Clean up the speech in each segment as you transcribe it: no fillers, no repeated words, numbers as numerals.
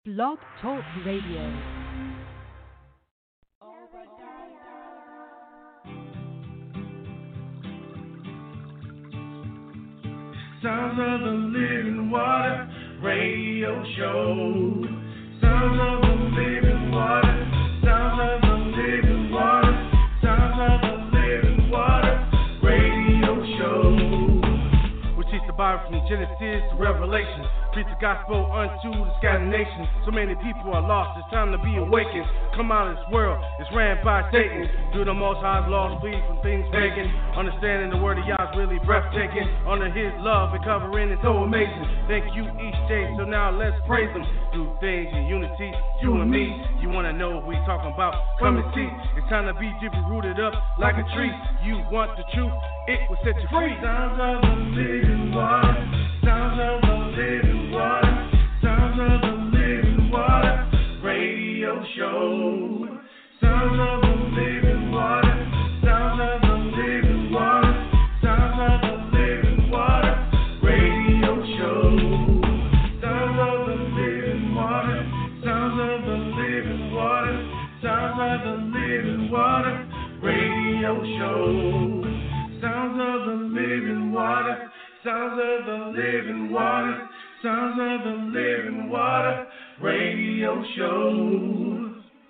Blog Talk Radio. Sounds of the Living Water Radio Show. Sounds of the Living Water. Sounds of the Living Water. Sounds of the Living Water Radio Show. We teach the Bible from Genesis to Revelation. Preach the gospel unto the scattered nations. So many people are lost, it's time to be awakened. Come out of this world, it's ran by Satan. Through the Most High's laws, flee from things pagan. Understanding the word of Yah is really breathtaking. Under His love and covering is so amazing. Thank you each day, so now let's praise Him. Do things in unity, you and me. You wanna know what we talking about? Come and see. It's time to be deeply rooted up like a tree. You want the truth, it will set you free. Sounds of the living water. Sounds of the living water. Sounds of the living water radio show. Sounds of the living water. Sounds of the living water. Sounds of the living water radio show. Sounds of the living water. Sounds of the living water. Sounds of the living water radio show. Sounds of the living water. Sounds of the living water. Sounds of the living water radio show.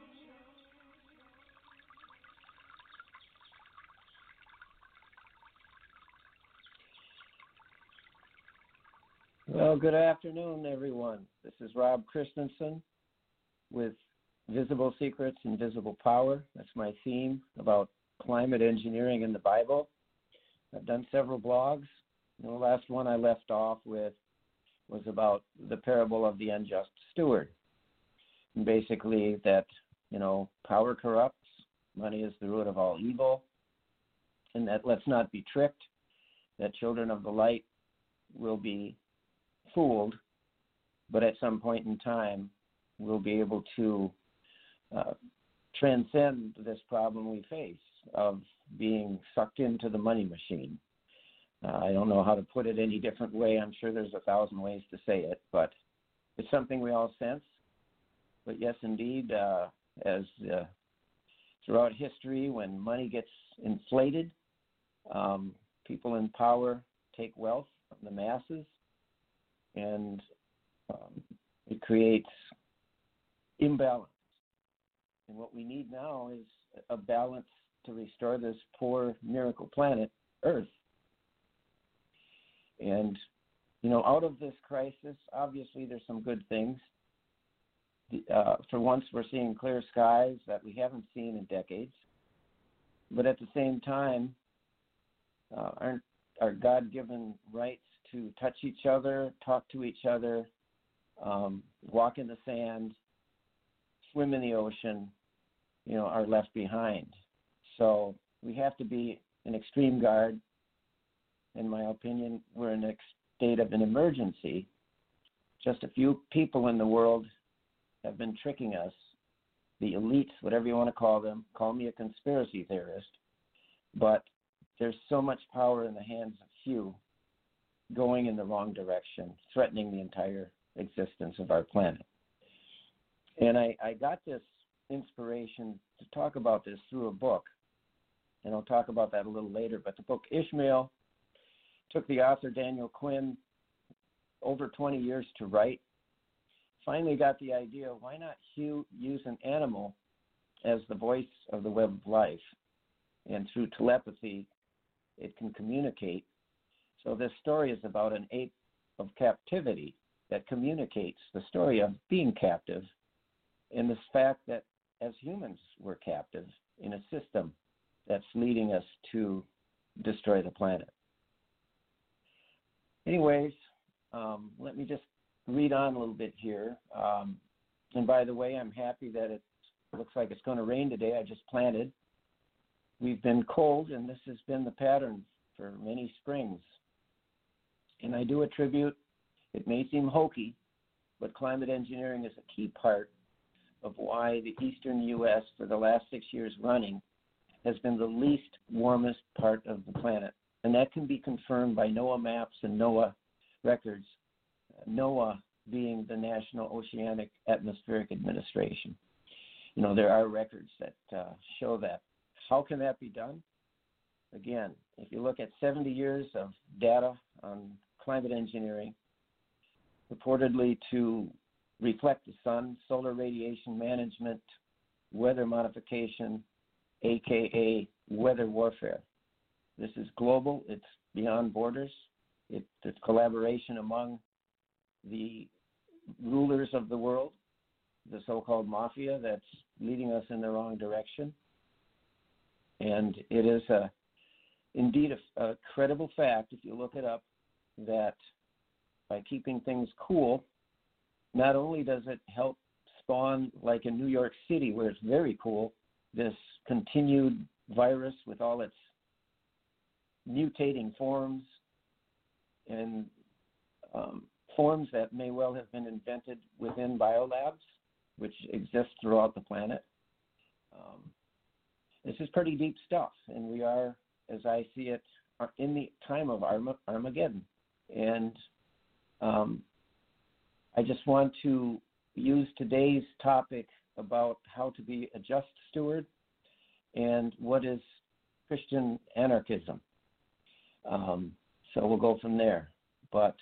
Well, good afternoon, everyone. This is Rob Christensen with Visible Secrets, Invisible Power. That's my theme about climate engineering in the Bible. I've done several blogs. The last one I left off with was about the parable of the unjust steward. And basically that, power corrupts, money is the root of all evil, and that let's not be tricked, that children of the light will be fooled, but at some point in time we'll be able to transcend this problem we face of being sucked into the money machine. I don't know how to put it any different way. I'm sure there's 1,000 ways to say it, but it's something we all sense. But yes, indeed, as throughout history, when money gets inflated, people in power take wealth from the masses, and it creates imbalance. And what we need now is a balance to restore this poor miracle planet, Earth. And, out of this crisis, obviously there's some good things. For once, we're seeing clear skies that we haven't seen in decades. But at the same time, our God-given rights to touch each other, talk to each other, walk in the sand, swim in the ocean, are left behind. So we have to be in extreme guard. In my opinion, we're in a state of an emergency. Just a few people in the world have been tricking us, the elites, whatever you want to call them. Call me a conspiracy theorist, but there's so much power in the hands of few going in the wrong direction, threatening the entire existence of our planet. And I got this inspiration to talk about this through a book, and I'll talk about that a little later, but the book Ishmael took the author Daniel Quinn over 20 years to write. Finally got the idea, why not use an animal as the voice of the web of life? And through telepathy, it can communicate. So this story is about an ape of captivity that communicates the story of being captive and the fact that as humans we're captive in a system that's leading us to destroy the planet. Anyways, let me just read on a little bit here. And by the way, I'm happy that it looks like it's going to rain today. I just planted. We've been cold, and this has been the pattern for many springs. And I do attribute, it may seem hokey, but climate engineering is a key part of why the eastern U.S. for the last 6 years running has been the least warmest part of the planet. And that can be confirmed by NOAA maps and NOAA records. NOAA being the National Oceanic Atmospheric Administration. You know, there are records that show that. How can that be done? Again, if you look at 70 years of data on climate engineering, purportedly to reflect the sun, solar radiation management, weather modification, aka weather warfare. This is global, it's beyond borders, it's collaboration among the rulers of the world, the so-called mafia that's leading us in the wrong direction. And it is indeed a credible fact, if you look it up, that by keeping things cool, not only does it help spawn, like in New York City, where it's very cool, this continued virus with all its mutating forms and forms that may well have been invented within biolabs, which exist throughout the planet. This is pretty deep stuff, and we are, as I see it, in the time of Armageddon. And I just want to use today's topic about how to be a just steward and what is Christian anarchism. So we'll go from there. But,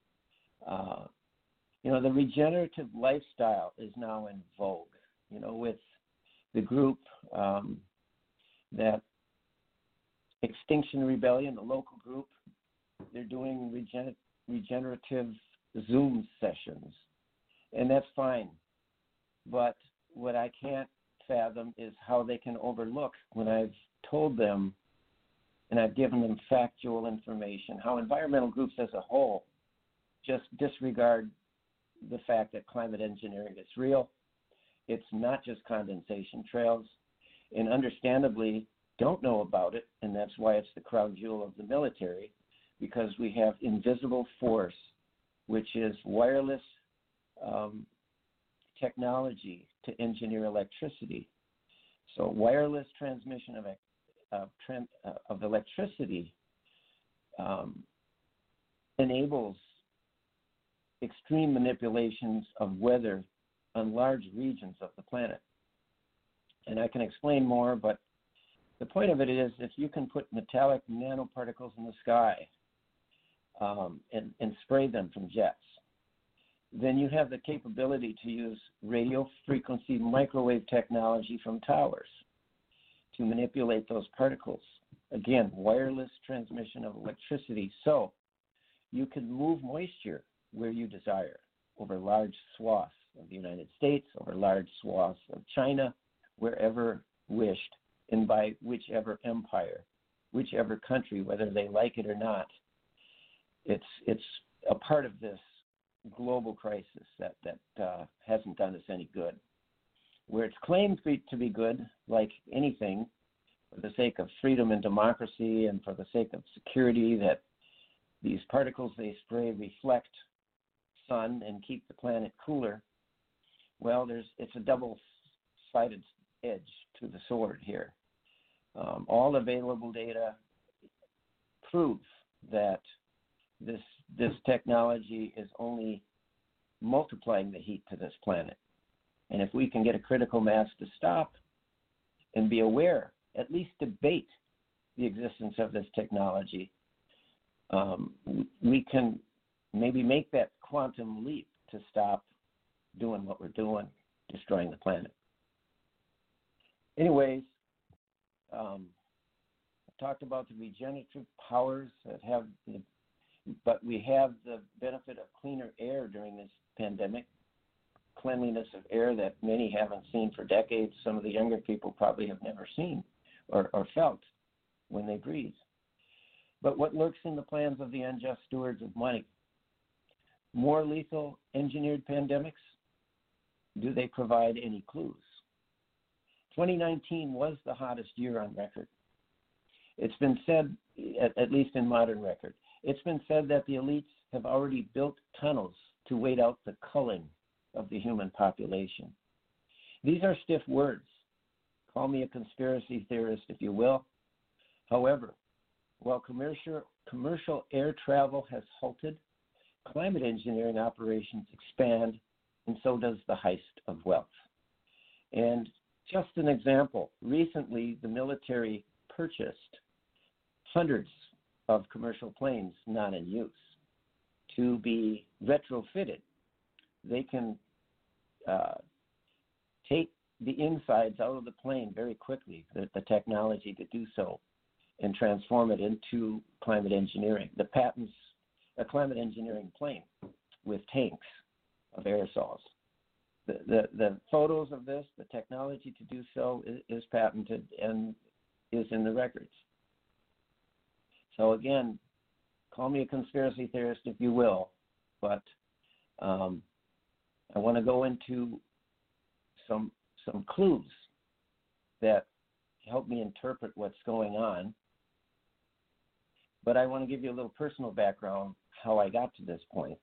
the regenerative lifestyle is now in vogue, with the group that Extinction Rebellion, the local group, they're doing regenerative Zoom sessions, and that's fine. But what I can't fathom is how they can overlook when I've told them and I've given them factual information, how environmental groups as a whole just disregard the fact that climate engineering is real. It's not just condensation trails, and understandably don't know about it, and that's why it's the crown jewel of the military, because we have invisible force, which is wireless technology to engineer electricity. So wireless transmission of electricity enables extreme manipulations of weather on large regions of the planet. And I can explain more, but the point of it is if you can put metallic nanoparticles in the sky and spray them from jets, then you have the capability to use radio frequency microwave technology from towers to manipulate those particles. Again, wireless transmission of electricity. So you can move moisture where you desire over large swaths of the United States, over large swaths of China, wherever wished, and by whichever empire, whichever country, whether they like it or not. It's a part of this global crisis that hasn't done us any good. Where it's claimed to be good, like anything, for the sake of freedom and democracy and for the sake of security, that these particles they spray reflect sun and keep the planet cooler, well, it's a double-sided edge to the sword here. All available data prove that this technology is only multiplying the heat to this planet. And if we can get a critical mass to stop and be aware, at least debate the existence of this technology, we can maybe make that quantum leap to stop doing what we're doing, destroying the planet. Anyways, I talked about the regenerative powers but we have the benefit of cleaner air during this pandemic, cleanliness of air that many haven't seen for decades. Some of the younger people probably have never seen or felt when they breathe. But what lurks in the plans of the unjust stewards of money? More lethal engineered pandemics? Do they provide any clues? 2019 was the hottest year on record. It's been said, at least in modern record, it's been said that the elites have already built tunnels to wait out the culling of the human population. These are stiff words. Call me a conspiracy theorist if you will. However, while commercial air travel has halted climate engineering operations expand, and so does the heist of wealth. And just an example, recently the military purchased hundreds of commercial planes not in use to be retrofitted. They can take the insides out of the plane very quickly, the technology to do so, and transform it into climate engineering. The patents a climate engineering plane with tanks of aerosols. The photos of this, the technology to do so is patented and is in the records. So again, call me a conspiracy theorist if you will, but I want to go into some clues that help me interpret what's going on. But I want to give you a little personal background how I got to this point.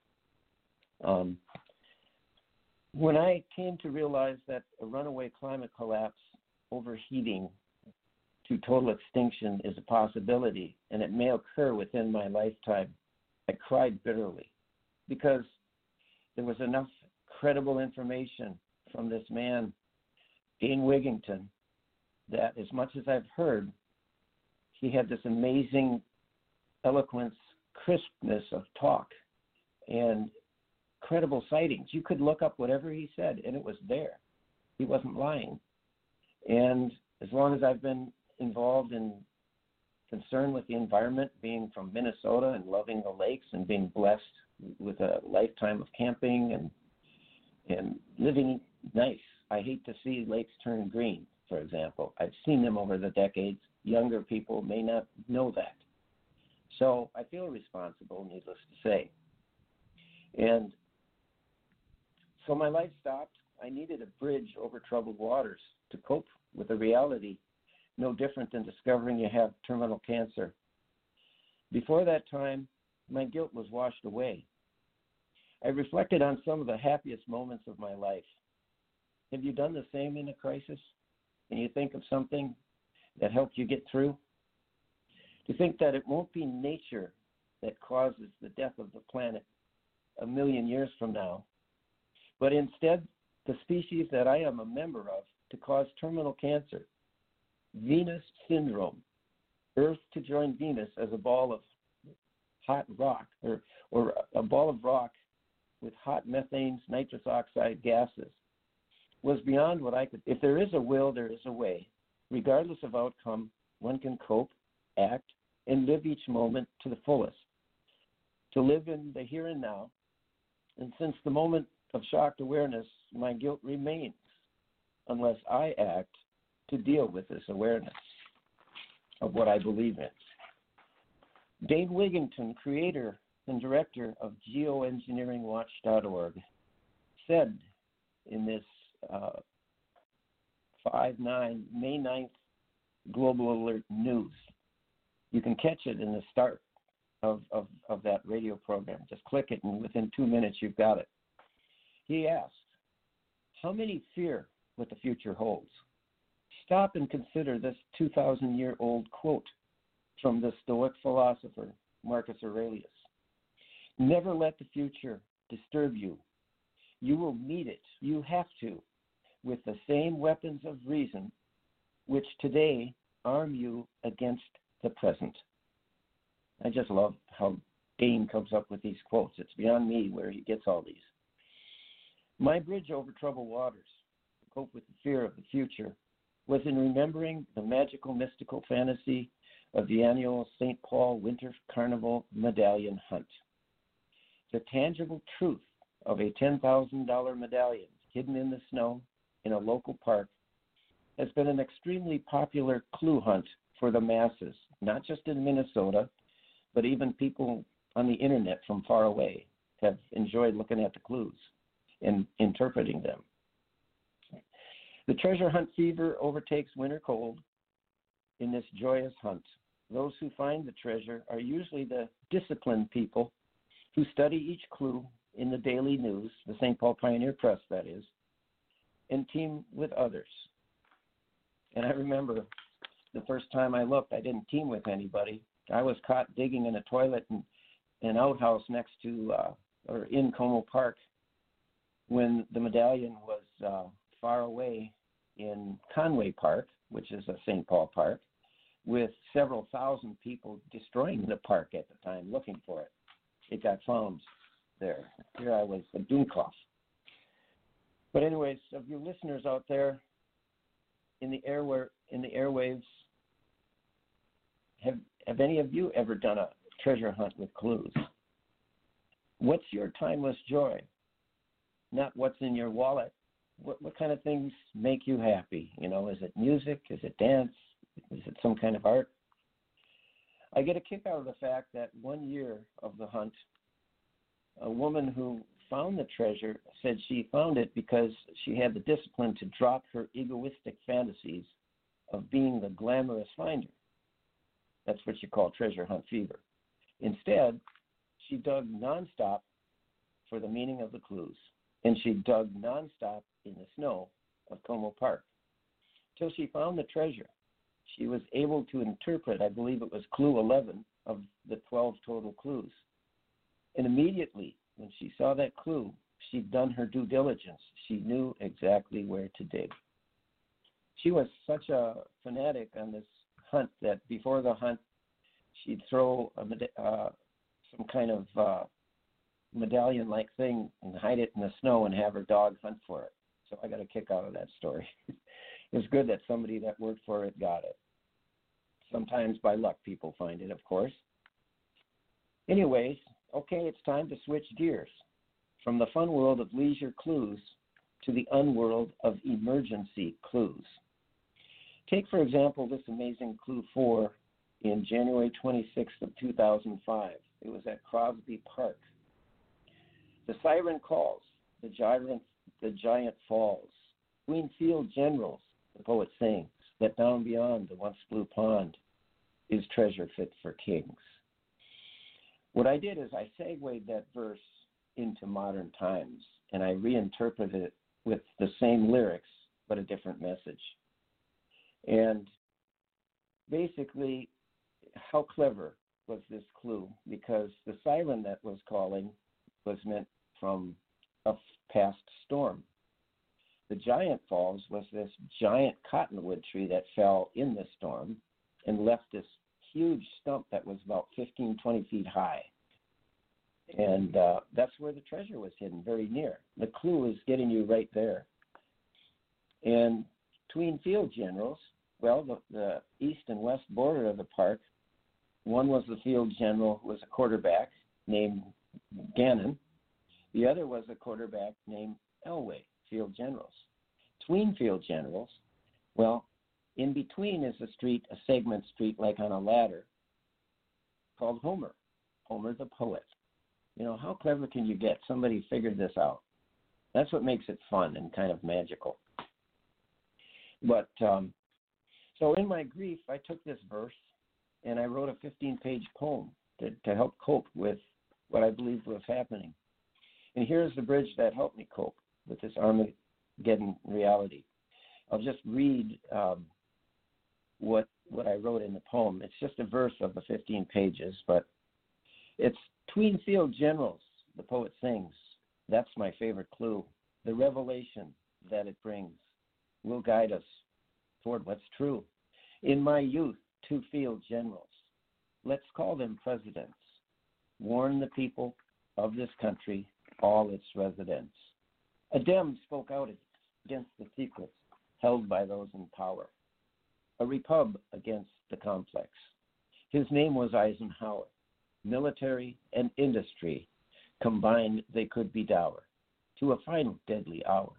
When I came to realize that a runaway climate collapse, overheating to total extinction is a possibility, and it may occur within my lifetime, I cried bitterly because there was enough credible information from this man, Dane Wigington, that as much as I've heard, he had this amazing eloquence, crispness of talk, and credible sightings. You could look up whatever he said, and it was there. He wasn't lying. And as long as I've been involved in concern with the environment, being from Minnesota and loving the lakes and being blessed with a lifetime of camping and living nice. I hate to see lakes turn green, for example. I've seen them over the decades. Younger people may not know that. So I feel responsible, needless to say. And so my life stopped. I needed a bridge over troubled waters to cope with a reality no different than discovering you have terminal cancer. Before that time, my guilt was washed away. I reflected on some of the happiest moments of my life. Have you done the same in a crisis? Can you think of something that helped you get through? To think that it won't be nature that causes the death of the planet 1 million years from now, but instead the species that I am a member of to cause terminal cancer, Venus syndrome, Earth to join Venus as a ball of hot rock or a ball of rock with hot methanes, nitrous oxide gases, was beyond what I could. If there is a will, there is a way. Regardless of outcome, one can cope, act, and live each moment to the fullest. To live in the here and now. And since the moment of shocked awareness, my guilt remains unless I act to deal with this awareness of what I believe in. Dane Wigington, creator and director of geoengineeringwatch.org, said in this May 9th Global Alert News. You can catch it in the start of that radio program. Just click it, and within 2 minutes, you've got it. He asked, how many fear what the future holds? Stop and consider this 2,000-year-old quote from the Stoic philosopher Marcus Aurelius. Never let the future disturb you. You will meet it. You have to, with the same weapons of reason which today arm you against the present. I just love how Dane comes up with these quotes. It's beyond me where he gets all these. My bridge over troubled waters to cope with the fear of the future was in remembering the magical, mystical fantasy of the annual St. Paul Winter Carnival medallion hunt. The tangible truth of a $10,000 medallion hidden in the snow in a local park has been an extremely popular clue hunt for the masses, not just in Minnesota, but even people on the internet from far away have enjoyed looking at the clues and interpreting them. The treasure hunt fever overtakes winter cold in this joyous hunt. Those who find the treasure are usually the disciplined people who study each clue in the daily news, the St. Paul Pioneer Press, that is, and team with others. And I remember the first time I looked, I didn't team with anybody. I was caught digging in a toilet and an outhouse next to or in Como Park when the medallion was far away in Conway Park, which is a St. Paul park, with several thousand people destroying the park at the time looking for it. It got found there. Here I was at Dunkloff. But anyways, of you listeners out there in the airwaves, have any of you ever done a treasure hunt with clues? What's your timeless joy? Not what's in your wallet. What kind of things make you happy? You know, is it music? Is it dance? Is it some kind of art? I get a kick out of the fact that 1 year of the hunt, a woman who found the treasure said she found it because she had the discipline to drop her egoistic fantasies of being the glamorous finder. That's what you call treasure hunt fever. Instead, she dug nonstop for the meaning of the clues, and she dug nonstop in the snow of Como Park till she found the treasure. She was able to interpret, I believe it was clue 11 of the 12 total clues. And immediately when she saw that clue, she'd done her due diligence. She knew exactly where to dig. She was such a fanatic on this hunt that before the hunt, she'd throw some kind of medallion-like thing and hide it in the snow and have her dog hunt for it. So I got a kick out of that story. It was good that somebody that worked for it got it. Sometimes by luck people find it, of course. Anyways, okay, it's time to switch gears from the fun world of leisure clues to the unworld of emergency clues. Take, for example, this amazing clue 4 in January 26th of 2005. It was at Crosby Park. The siren calls, the giant falls. Between field generals, the poet sings, that down beyond the once blue pond is treasure fit for kings. What I did is I segued that verse into modern times, and I reinterpreted it with the same lyrics, but a different message. And basically, how clever was this clue? Because the siren that was calling was meant from a past storm. The giant falls was this giant cottonwood tree that fell in the storm and left this huge stump that was about 15, 20 feet high. And that's where the treasure was hidden, very near. The clue is getting you right there. And between field generals, well, the east and west border of the park, one was the field general who was a quarterback named Gannon. The other was a quarterback named Elway, field generals. Between field generals, well, in between is a street, a segment street like on a ladder, called Homer the poet. You know, how clever can you get? Somebody figured this out. That's what makes it fun and kind of magical. But so in my grief, I took this verse and I wrote a 15-page poem to help cope with what I believed was happening. And here's the bridge that helped me cope with this Armageddon reality. I'll just read what I wrote in the poem. It's just a verse of the 15 pages, but it's between field generals, the poet sings. That's my favorite clue. The revelation that it brings will guide us toward what's true. In my youth, 2 field generals, let's call them presidents, warn the people of this country, all its residents. A Dem spoke out against the secrets held by those in power. A repub against the complex. His name was Eisenhower. Military and industry combined, they could be dour to a final deadly hour.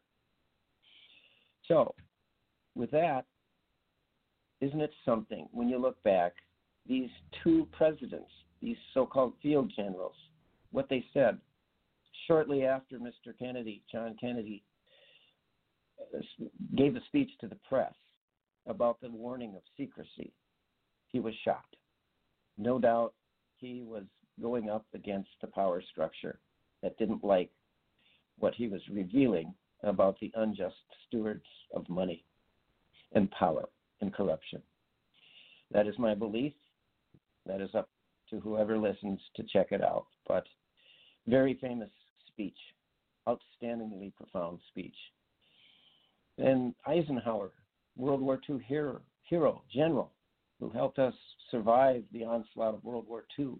So, with that, isn't it something when you look back, these 2 presidents, these so-called field generals, what they said shortly after Mr. Kennedy, John Kennedy, gave a speech to the press about the warning of secrecy. He was shocked. No doubt he was going up against the power structure that didn't like what he was revealing about the unjust stewards of money and power and corruption. That is my belief. That is up to whoever listens to check it out. But Very famous speech, outstandingly profound speech. And Eisenhower, World War II hero, general, who helped us survive the onslaught of World War II,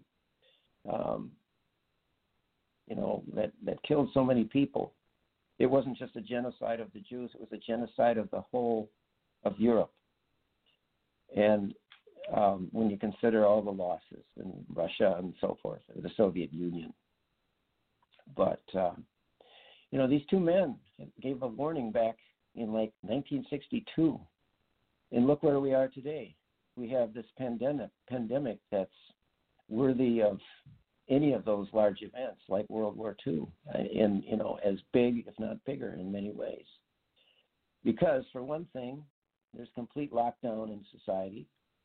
that killed so many people. It wasn't just a genocide of the Jews, it was a genocide of the whole of Europe. And when you consider all the losses in Russia and so forth, the Soviet Union. But, these two men gave a warning back in like 1962. And look where we are today. We have this pandemic that's worthy of any of those large events like World War II, and as big, if not bigger, in many ways. Because for one thing, there's complete lockdown in society.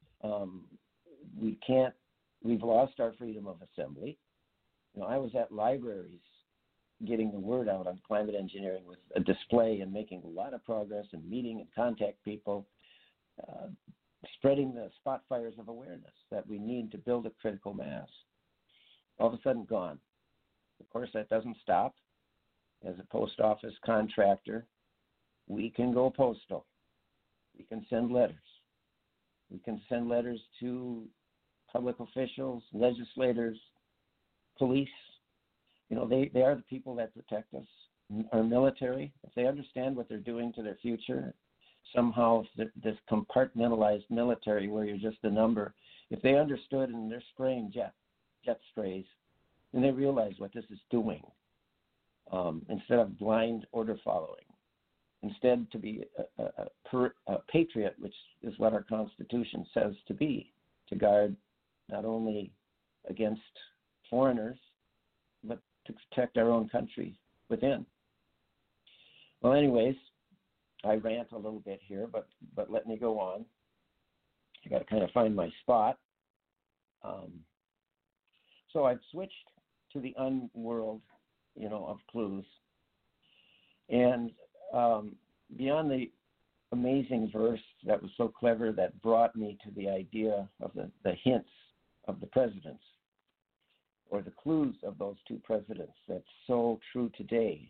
We've lost our freedom of assembly. I was at libraries getting the word out on climate engineering with a display and making a lot of progress and meeting and contact people, spreading the spot fires of awareness that we need to build a critical mass. All of a sudden gone. Of course, that doesn't stop. As a post office contractor, we can go postal. We can send letters. We can send letters to public officials, legislators, police. They are the people that protect us. Our military, if they understand what they're doing to their future, somehow this compartmentalized military where you're just a number, if they understood and they're spraying jet sprays, and they realize what this is doing, instead of blind order following, instead to be a patriot, which is what our Constitution says to be, to guard not only against foreigners, but to protect our own country within. Well, anyways, I rant a little bit here, but let me go on. I got to kind of find my spot. So I've switched to the unworld, of clues. And beyond the amazing verse that was so clever that brought me to the idea of the hints of the presidents, or the clues of those two presidents that's so true today,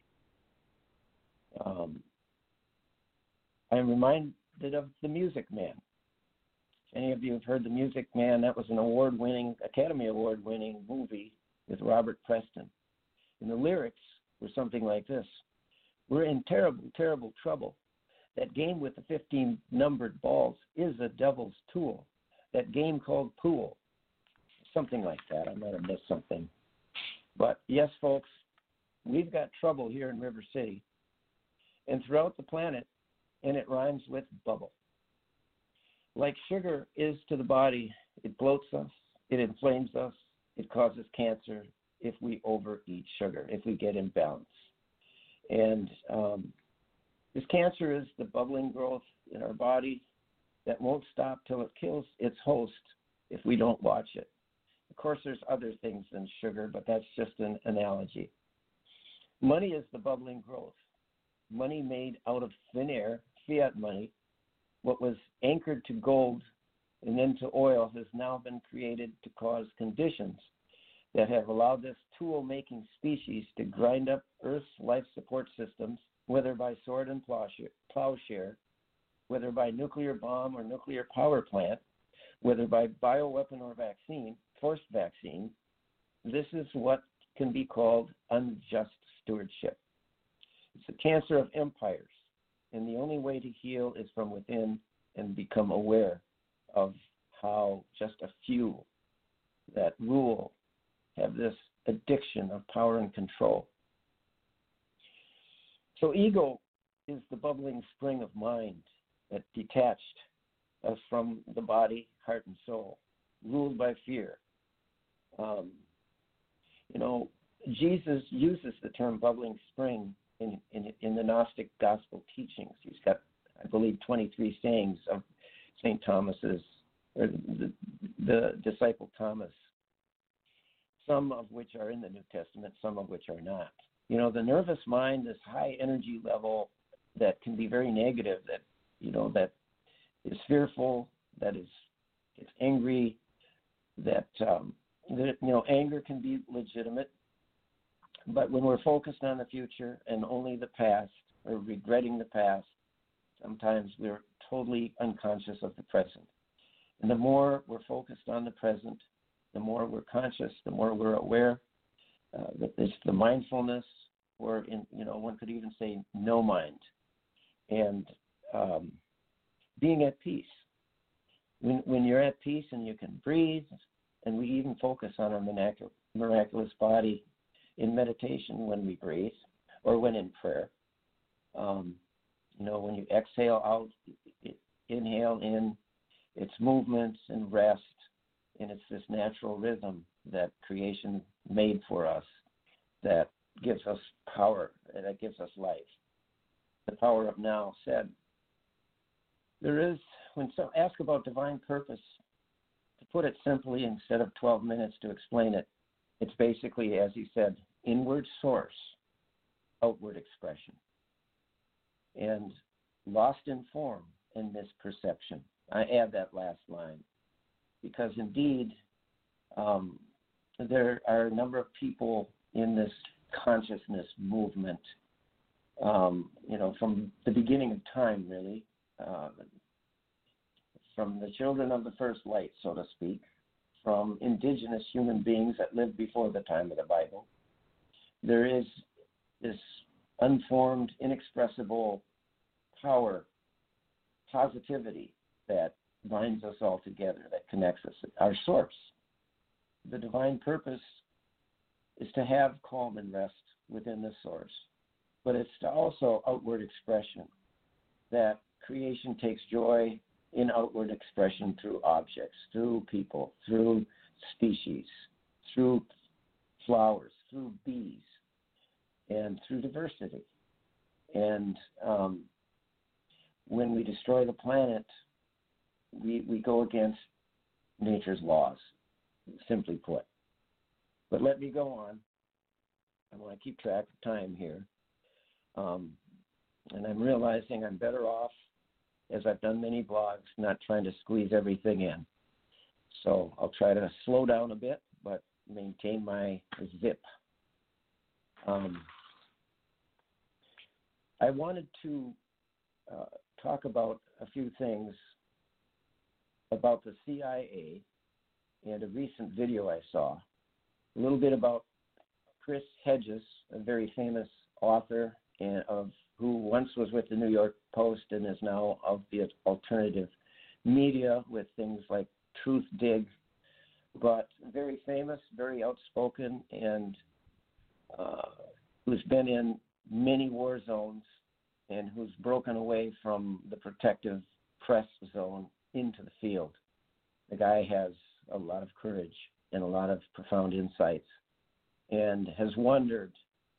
I'm reminded of The Music Man. If any of you have heard The Music Man, that was an Academy Award-winning movie with Robert Preston. And the lyrics were something like this: "We're in terrible, terrible trouble. That game with the 15 numbered balls is a devil's tool. That game called pool." Something like that. I might have missed something. But yes, folks, we've got trouble here in River City and throughout the planet, and it rhymes with bubble. Like sugar is to the body, it bloats us, it inflames us, it causes cancer if we overeat sugar, if we get imbalance. And this cancer is the bubbling growth in our body that won't stop till it kills its host if we don't watch it. Of course, there's other things than sugar, but that's just an analogy. Money is the bubbling growth. Money made out of thin air, fiat money, what was anchored to gold and then to oil, has now been created to cause conditions that have allowed this tool-making species to grind up Earth's life support systems, whether by sword and plowshare, whether by nuclear bomb or nuclear power plant, whether by bioweapon or vaccine, forced vaccine. This is what can be called unjust stewardship. It's a cancer of empires, and the only way to heal is from within and become aware of how just a few that rule have this addiction of power and control. So ego is the bubbling spring of mind that detached us from the body, heart, and soul, ruled by fear. Jesus uses the term bubbling spring in the Gnostic gospel teachings. He's got, I believe, 23 sayings of St. Thomas's, or the disciple Thomas, some of which are in the New Testament, some of which are not. The nervous mind, this high energy level that can be very negative, that is fearful, that is angry, that anger can be legitimate, But when we're focused on the future and only the past, or regretting the past, sometimes we're totally unconscious of the present. And the more we're focused on the present, the more we're conscious, the more we're aware. It's the mindfulness, or one could even say no mind, and being at peace. When you're at peace and you can breathe, and we even focus on our miraculous body in meditation when we breathe or when in prayer. When you exhale out, inhale in, it's movements and rest, and it's this natural rhythm that creation made for us that gives us power and that gives us life. The power of now said. There is, when some ask about divine purpose, to put it simply, instead of 12 minutes to explain it, it's basically, as he said, inward source, outward expression. And lost in form and misperception. I add that last line because indeed there are a number of people in this consciousness movement, from the beginning of time, really, from the children of the first light, so to speak, from indigenous human beings that lived before the time of the Bible. There is this unformed, inexpressible power, positivity that binds us all together, that connects us, our source. The divine purpose is to have calm and rest within the source, but it's to also outward expression, that creation takes joy in outward expression through objects, through people, through species, through flowers, through bees, and through diversity. And when we destroy the planet, we go against nature's laws, simply put. But let me go on. I want to keep track of time here. And I'm realizing I'm better off, as I've done many blogs, not trying to squeeze everything in. So I'll try to slow down a bit, but maintain my zip. I wanted to talk about a few things about the CIA and a recent video I saw. A little bit about Chris Hedges, a very famous author of who once was with the New York Post and is now of the alternative media with things like Truth Dig, but very famous, very outspoken, and who's been in many war zones and who's broken away from the protective press zone into the field. The guy has a lot of courage and a lot of profound insights, and has wondered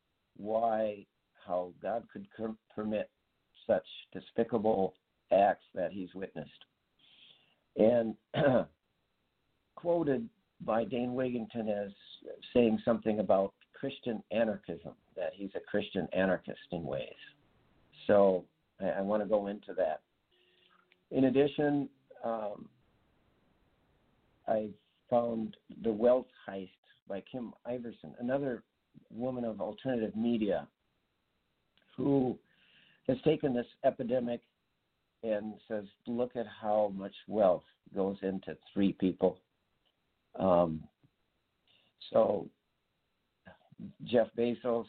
how God could permit such despicable acts that he's witnessed. And quoted by Dane Wigington as saying something about Christian anarchism, that he's a Christian anarchist in ways. So I want to go into that. In addition, I found The Wealth Heist by Kim Iverson, another woman of alternative media who has taken this epidemic and says, look at how much wealth goes into 3 people. So Jeff Bezos,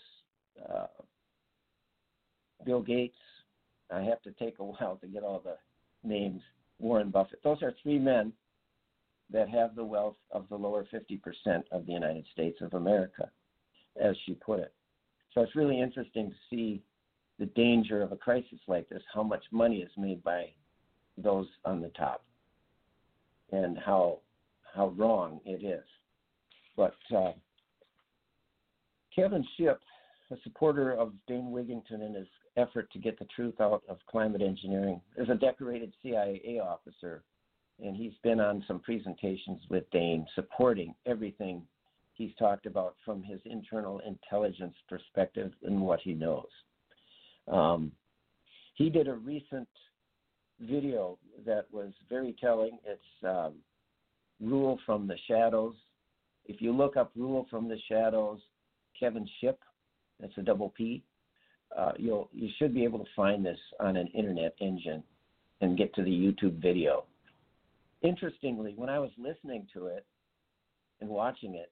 Bill Gates, I have to take a while to get all the names, Warren Buffett. Those are 3 men that have the wealth of the lower 50% of the United States of America, as she put it. So it's really interesting to see the danger of a crisis like this, how much money is made by those on the top, and how wrong it is. But Kevin Shipp, a supporter of Dane Wigington in his effort to get the truth out of climate engineering, is a decorated CIA officer, and he's been on some presentations with Dane supporting everything he's talked about from his internal intelligence perspective and what he knows. He did a recent video that was very telling. It's Rule from the Shadows. If you look up Rule from the Shadows, Kevin Shipp That's a double P. You should be able to find this on an internet engine and get to the YouTube video. Interestingly, when I was listening to it and watching it,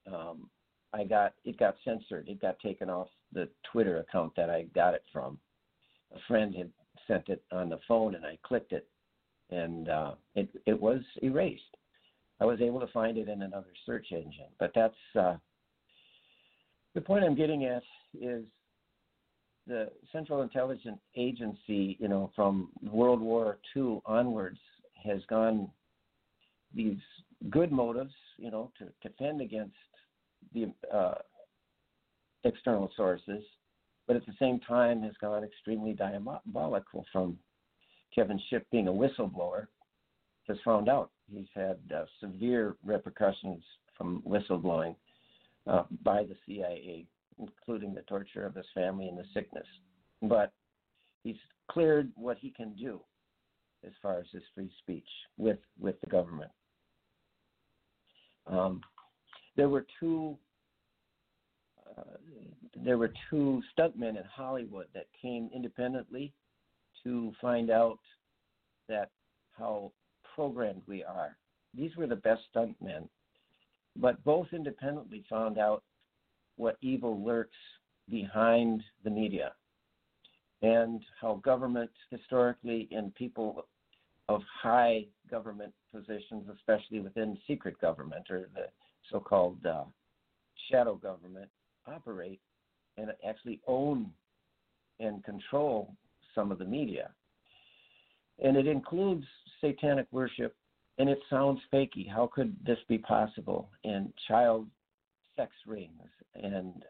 it got censored. It got taken off the Twitter account that I got it from. A friend had sent it on the phone, and I clicked it, and it was erased. I was able to find it in another search engine, but that's the point I'm getting at is the Central Intelligence Agency, from World War II onwards, has gone these good motives, to defend against the external sources, but at the same time has gone extremely diabolical. From Kevin Shipp being a whistleblower, has found out he's had severe repercussions from whistleblowing by the CIA, including the torture of his family and the sickness. But he's cleared what he can do as far as his free speech with the government. There were two stuntmen in Hollywood that came independently to find out that how programmed we are. These were the best stuntmen, but both independently found out what evil lurks behind the media and how government historically and people of high government positions, especially within secret government or the so-called shadow government, operate and actually own and control some of the media. And it includes satanic worship, and it sounds fakey. How could this be possible? And child sex rings and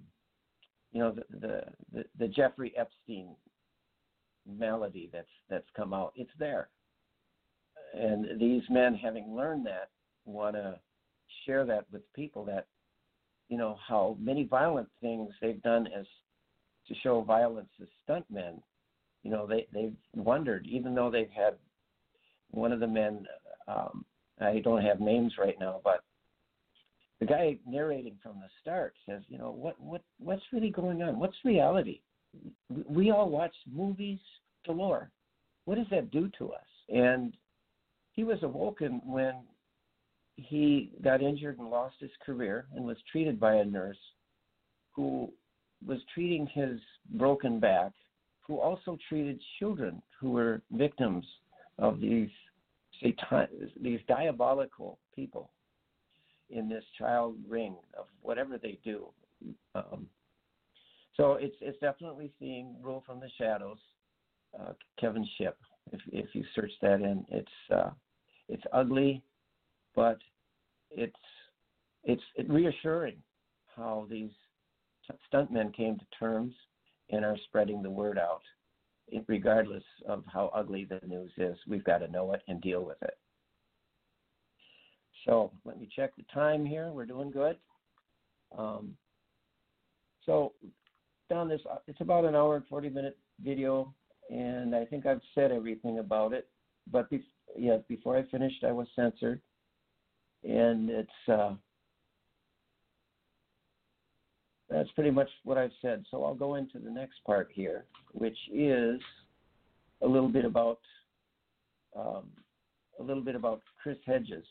the Jeffrey Epstein malady that's come out. It's there. And these men, having learned that, want to share that with people that, how many violent things they've done as to show violence as stuntmen. They've wondered, even though they've had one of the men, I don't have names right now, but the guy narrating from the start says, what's really going on? What's reality? We all watch movies galore. What does that do to us? And he was awoken when he got injured and lost his career and was treated by a nurse who was treating his broken back, who also treated children who were victims of these diabolical people in this child ring of whatever they do. So it's definitely seeing Rule from the Shadows, Kevin Shipp. If you search that in, it's ugly, but it's reassuring how these stuntmen came to terms and are spreading the word out. Regardless of how ugly the news is, we've got to know it and deal with it. So let me check the time here. We're doing good. So down this, it's about an hour and 40-minute video, and I think I've said everything about it. But before I finished, I was censored, and that's pretty much what I've said. So I'll go into the next part here, which is a little bit about Chris Hedges,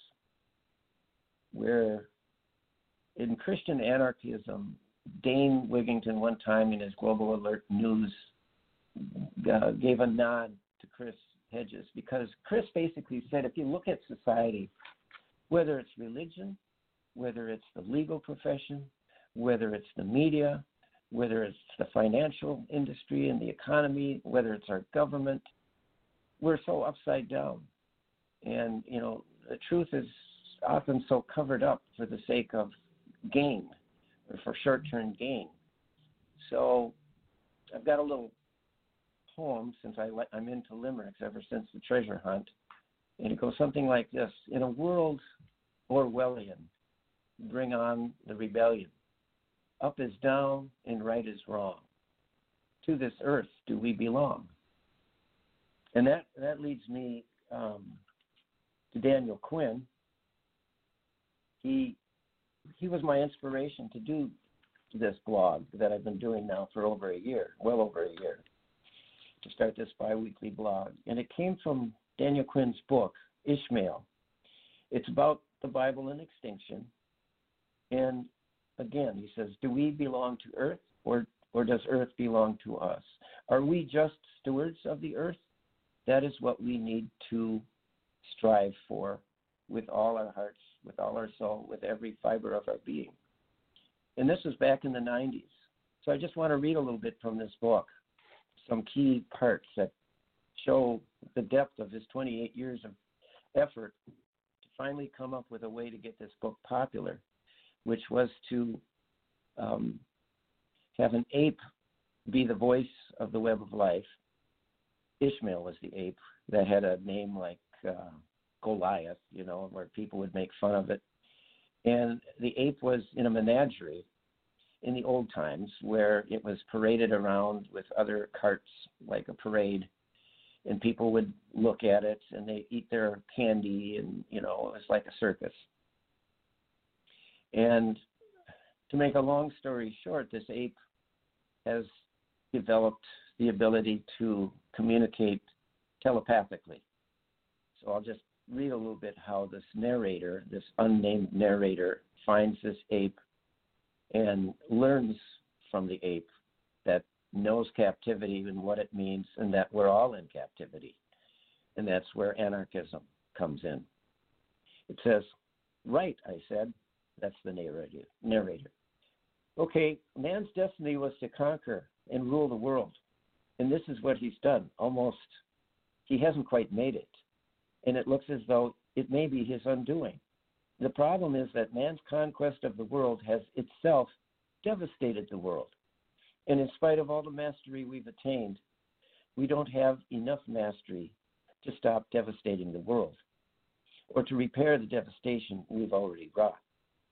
where in Christian anarchism, Dane Wigington one time in his Global Alert News gave a nod to Chris Hedges, because Chris basically said, if you look at society, whether it's religion, whether it's the legal profession, whether it's the media, whether it's the financial industry and the economy, whether it's our government, we're so upside down. And, the truth is often so covered up for the sake of gain or for short-term gain. So I've got a little poem, since I'm into limericks ever since the treasure hunt, and it goes something like this. In a world Orwellian, bring on the rebellion. Up is down and right is wrong. To this earth do we belong. And that leads me to Daniel Quinn. He was my inspiration to do this blog that I've been doing now for over a year, well over a year, to start this biweekly blog. And it came from Daniel Quinn's book, Ishmael. It's about the Bible and extinction. And again, he says, do we belong to earth or does earth belong to us? Are we just stewards of the earth? That is what we need to strive for with all our hearts, with all our soul, with every fiber of our being. And this was back in the 90s. So I just want to read a little bit from this book, some key parts that show the depth of his 28 years of effort to finally come up with a way to get this book popular, which was to have an ape be the voice of the web of life. Ishmael was the ape that had a name like Goliath, where people would make fun of it. And the ape was in a menagerie in the old times where it was paraded around with other carts like a parade, and people would look at it and they eat their candy, and it was like a circus. And to make a long story short, this ape has developed the ability to communicate telepathically. So I'll just read a little bit how this narrator, this unnamed narrator, finds this ape and learns from the ape that knows captivity and what it means, and that we're all in captivity. And that's where anarchism comes in. It says, "Right," I said. That's the narrator. Okay, man's destiny was to conquer and rule the world. And this is what he's done. Almost, he hasn't quite made it. And it looks as though it may be his undoing. The problem is that man's conquest of the world has itself devastated the world. And in spite of all the mastery we've attained, we don't have enough mastery to stop devastating the world or to repair the devastation we've already wrought.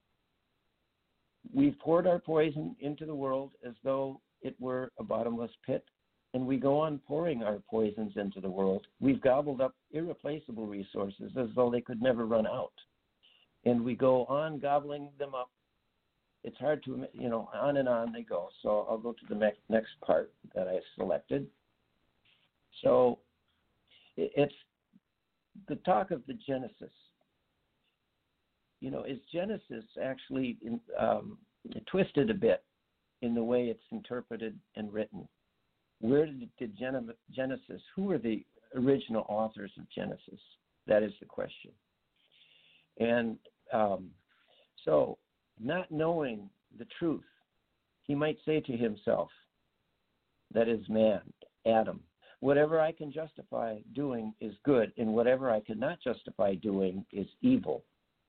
We've poured our poison into the world as though it were a bottomless pit, and we go on pouring our poisons into the world. We've gobbled up irreplaceable resources as though they could never run out. And we go on gobbling them up. It's hard to, on and on they go. So I'll go to the next part that I selected. So it's the talk of the Genesis. Is Genesis actually twisted a bit in the way it's interpreted and written? Where did Genesis, who were the original authors of Genesis? That is the question. And so, not knowing the truth, he might say to himself, that is man, Adam, whatever I can justify doing is good, and whatever I cannot justify doing is evil.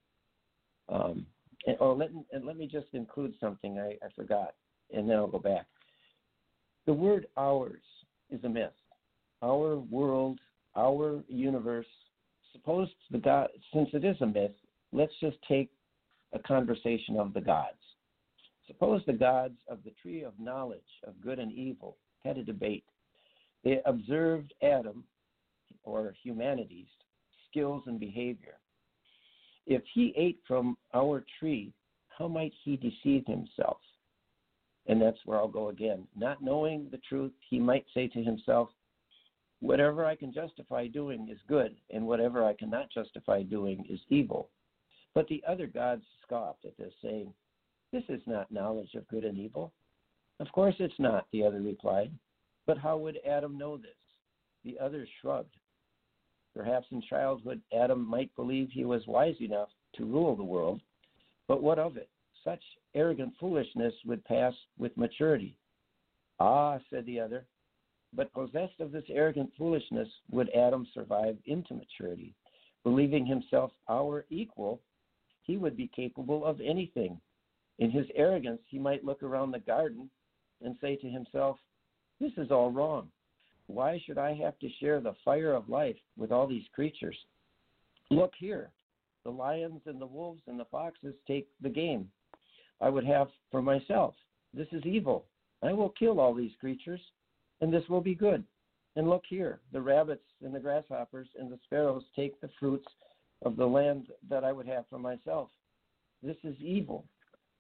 Let me just include something I forgot, and then I'll go back. The word ours is a myth. Our world, our universe. Suppose since it is a myth, let's just take a conversation of the gods. Suppose the gods of the tree of knowledge of good and evil had a debate. They observed Adam, or humanity's, skills and behavior. If he ate from our tree, how might he deceive himself? And that's where I'll go again. Not knowing the truth, he might say to himself, whatever I can justify doing is good, and whatever I cannot justify doing is evil. But the other gods scoffed at this, saying, this is not knowledge of good and evil. Of course it's not, the other replied. But how would Adam know this? The others shrugged. Perhaps in childhood, Adam might believe he was wise enough to rule the world, but what of it? Such arrogant foolishness would pass with maturity. Ah, said the other, but possessed of this arrogant foolishness would Adam survive into maturity. Believing himself our equal, he would be capable of anything. In his arrogance, he might look around the garden and say to himself, this is all wrong. Why should I have to share the fire of life with all these creatures? Look here, the lions and the wolves and the foxes take the game I would have for myself. This is evil. I will kill all these creatures, and this will be good. And look here, the rabbits and the grasshoppers and the sparrows take the fruits of the land that I would have for myself. This is evil.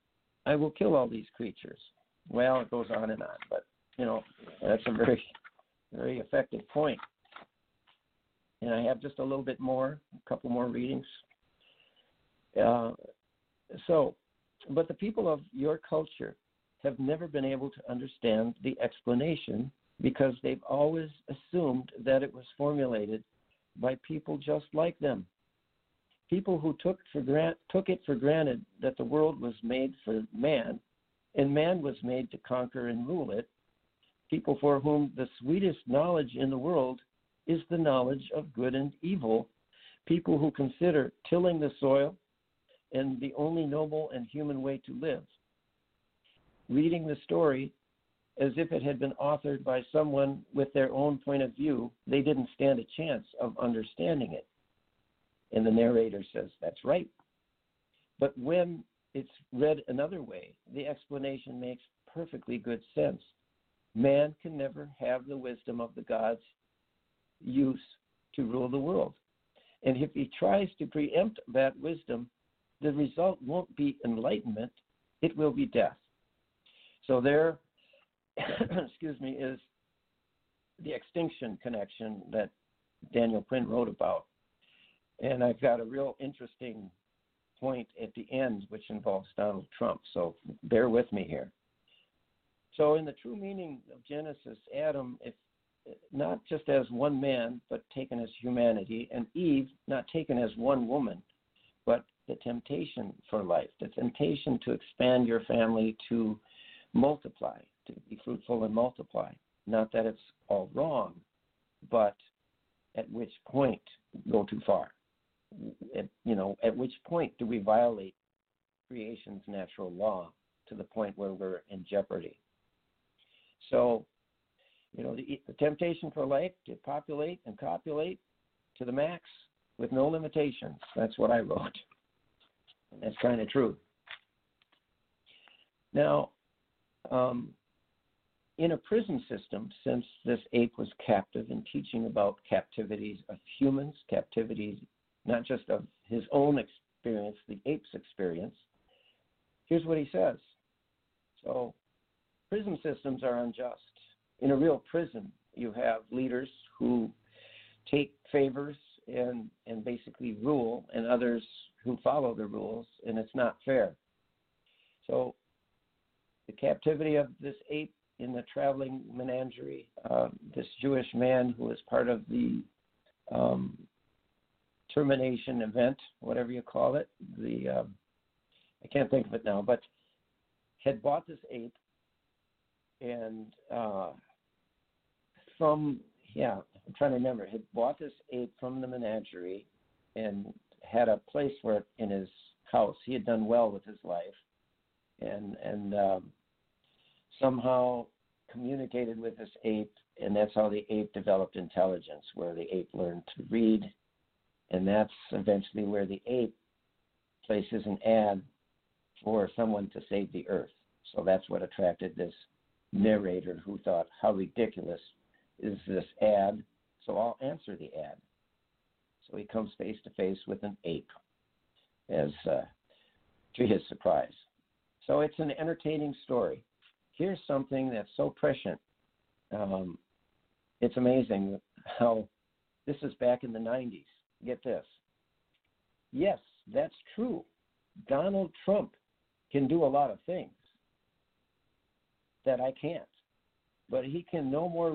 I will kill all these creatures. Well, it goes on and on, but, that's a very, very effective point. And I have just a little bit more, a couple more readings. But the people of your culture have never been able to understand the explanation because they've always assumed that it was formulated by people just like them. People who took it for granted that the world was made for man, and man was made to conquer and rule it. People for whom the sweetest knowledge in the world is the knowledge of good and evil. People who consider tilling the soil and the only noble and human way to live. Reading the story as if it had been authored by someone with their own point of view, they didn't stand a chance of understanding it. And the narrator says, that's right. But when it's read another way, the explanation makes perfectly good sense. Man can never have the wisdom of the gods use to rule the world. And if he tries to preempt that wisdom, the result won't be enlightenment, it will be death. So there, is the extinction connection that Daniel Quinn wrote about. And I've got a real interesting point at the end, which involves Donald Trump. So bear with me here. So in the true meaning of Genesis, Adam, if not just as one man, but taken as humanity, and Eve, not taken as one woman, but the temptation for life, the temptation to expand your family, to multiply, to be fruitful and multiply. Not that it's all wrong, but at which point go too far? At which point do we violate creation's natural law to the point where we're in jeopardy? So, the temptation for life to populate and copulate to the max with no limitations. That's what I wrote. And that's kind of true. Now, in a prison system, since this ape was captive and teaching about captivities of humans, captivities not just of his own experience, the ape's experience, here's what he says. So, prison systems are unjust. In a real prison, you have leaders who take favors and basically rule, and others who follow the rules, and it's not fair. So the captivity of this ape in the traveling menagerie, this Jewish man who was part of the termination event, whatever you call it, I can't think of it now, but had bought this ape and I'm trying to remember, had bought this ape from the menagerie and had a place for it in his house. He had done well with his life and somehow communicated with this ape, and that's how the ape developed intelligence, where the ape learned to read, and that's eventually where the ape places an ad for someone to save the earth. So that's what attracted this narrator who thought, how ridiculous is this ad? So I'll answer the ad. So he comes face to face with an ape, as to his surprise. So it's an entertaining story. Here's something that's so prescient. It's amazing how this is back in the 90s. Get this. Yes, that's true. Donald Trump can do a lot of things that I can't. But he can no more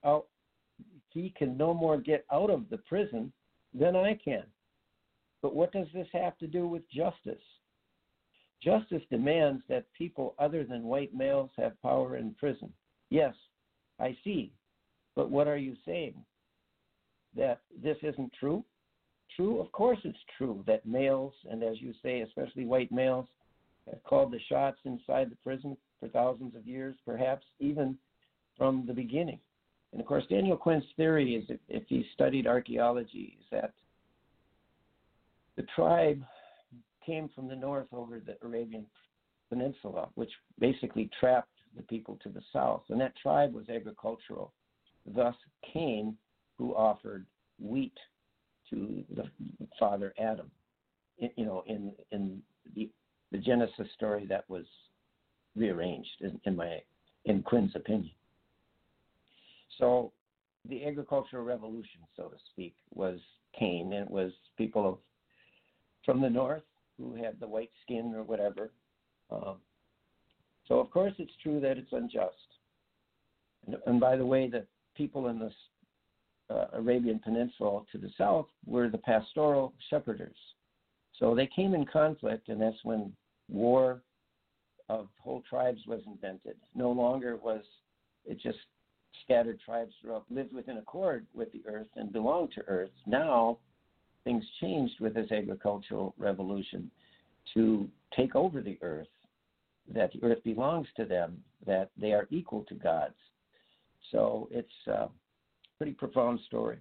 get out of the prison than I can. But what does this have to do with justice? Justice demands that people other than white males have power in prison. Yes, I see. But what are you saying? That this isn't true? True? Of course it's true that males, and as you say, especially white males, have called the shots inside the prison for thousands of years, perhaps even from the beginning. And of course, Daniel Quinn's theory is, if he studied archaeology, is that the tribe came from the north over the Arabian Peninsula, which basically trapped the people to the south. And that tribe was agricultural. Thus, Cain, who offered wheat to the father Adam, in the Genesis story that was rearranged, in Quinn's opinion. So the agricultural revolution, so to speak, came, and it was people from the north who had the white skin or whatever. So of course it's true that it's unjust. And by the way, the people in the Arabian Peninsula to the south were the pastoral shepherders. So they came in conflict, and that's when war of whole tribes was invented. No longer was it just scattered tribes throughout, lived within accord with the earth and belonged to earth. Now things changed with this agricultural revolution to take over the earth, that the earth belongs to them, that they are equal to God's. So it's a pretty profound story.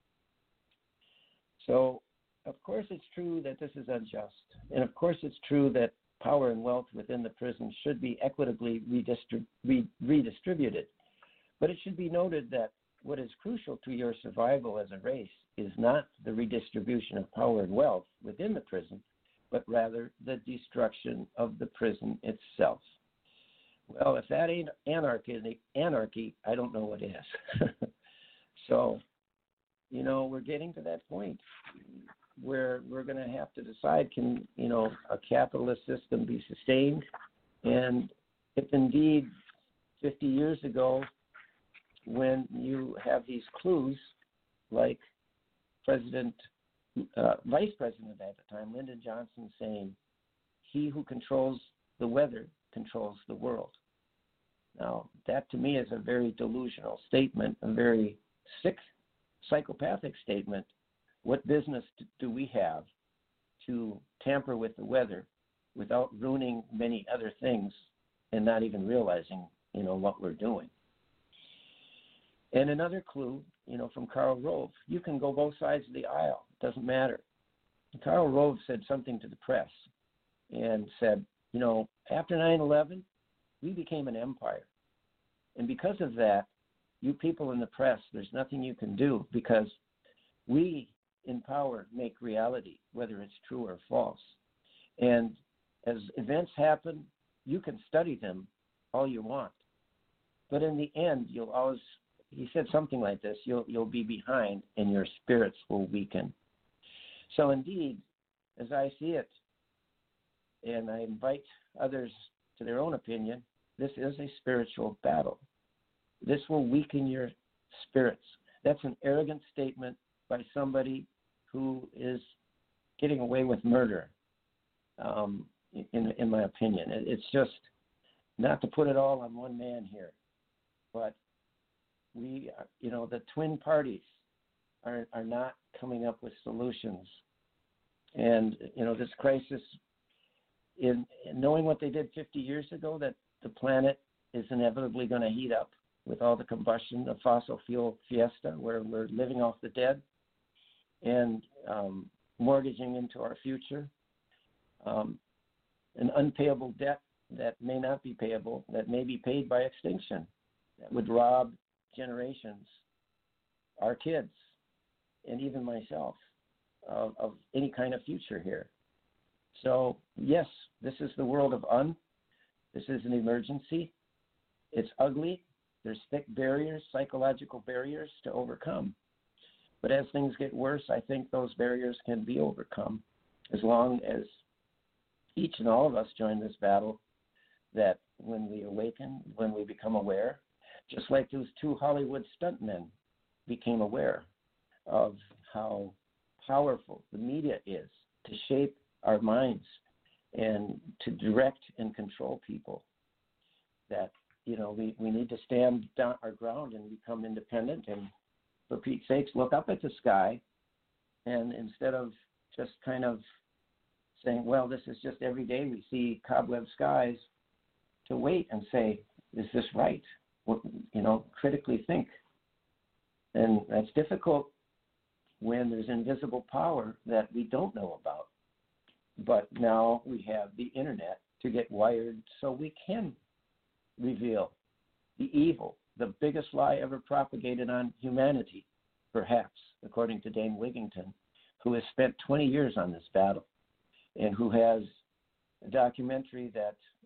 So of course it's true that this is unjust. And of course it's true that power and wealth within the prison should be equitably redistributed. But it should be noted that what is crucial to your survival as a race is not the redistribution of power and wealth within the prison, but rather the destruction of the prison itself. Well, if that ain't anarchy, I don't know what is. So, we're getting to that point where we're going to have to decide, can, a capitalist system be sustained? And if indeed 50 years ago, when you have these clues like Vice President at the time, Lyndon Johnson, saying, "He who controls the weather controls the world." Now, that to me is a very delusional statement, a very sick, psychopathic statement. What business do we have to tamper with the weather without ruining many other things and not even realizing, what we're doing? And another clue, from Karl Rove, you can go both sides of the aisle. It doesn't matter. And Karl Rove said something to the press and said, after 9/11, we became an empire. And because of that, you people in the press, there's nothing you can do, because we in power make reality, whether it's true or false. And as events happen, you can study them all you want. But in the end, you'll always, he said something like this, you'll be behind and your spirits will weaken. So indeed, as I see it, and I invite others to their own opinion, this is a spiritual battle. This will weaken your spirits. That's an arrogant statement by somebody who is getting away with murder, in my opinion. It's just, not to put it all on one man here, but we, the twin parties are not coming up with solutions. And, this crisis, in knowing what they did 50 years ago, that the planet is inevitably going to heat up with all the combustion of fossil fuel fiesta, where we're living off the dead and mortgaging into our future, an unpayable debt that may not be payable, that may be paid by extinction, that would rob generations, our kids, and even myself, of any kind of future here. So, yes, this is the world of This is an emergency. It's ugly. There's thick barriers, psychological barriers to overcome. But as things get worse, I think those barriers can be overcome as long as each and all of us join this battle, that when we awaken, when we become aware, just like those two Hollywood stuntmen became aware of how powerful the media is to shape our minds and to direct and control people, that, we need to stand down our ground and become independent, and for Pete's sakes, look up at the sky, and instead of just kind of saying, well, this is just every day we see cobweb skies, to wait and say, is this right? Critically think. And that's difficult when there's invisible power that we don't know about. But now we have the internet to get wired so we can reveal the evil, the biggest lie ever propagated on humanity, perhaps, according to Dane Wigington, who has spent 20 years on this battle and who has a documentary that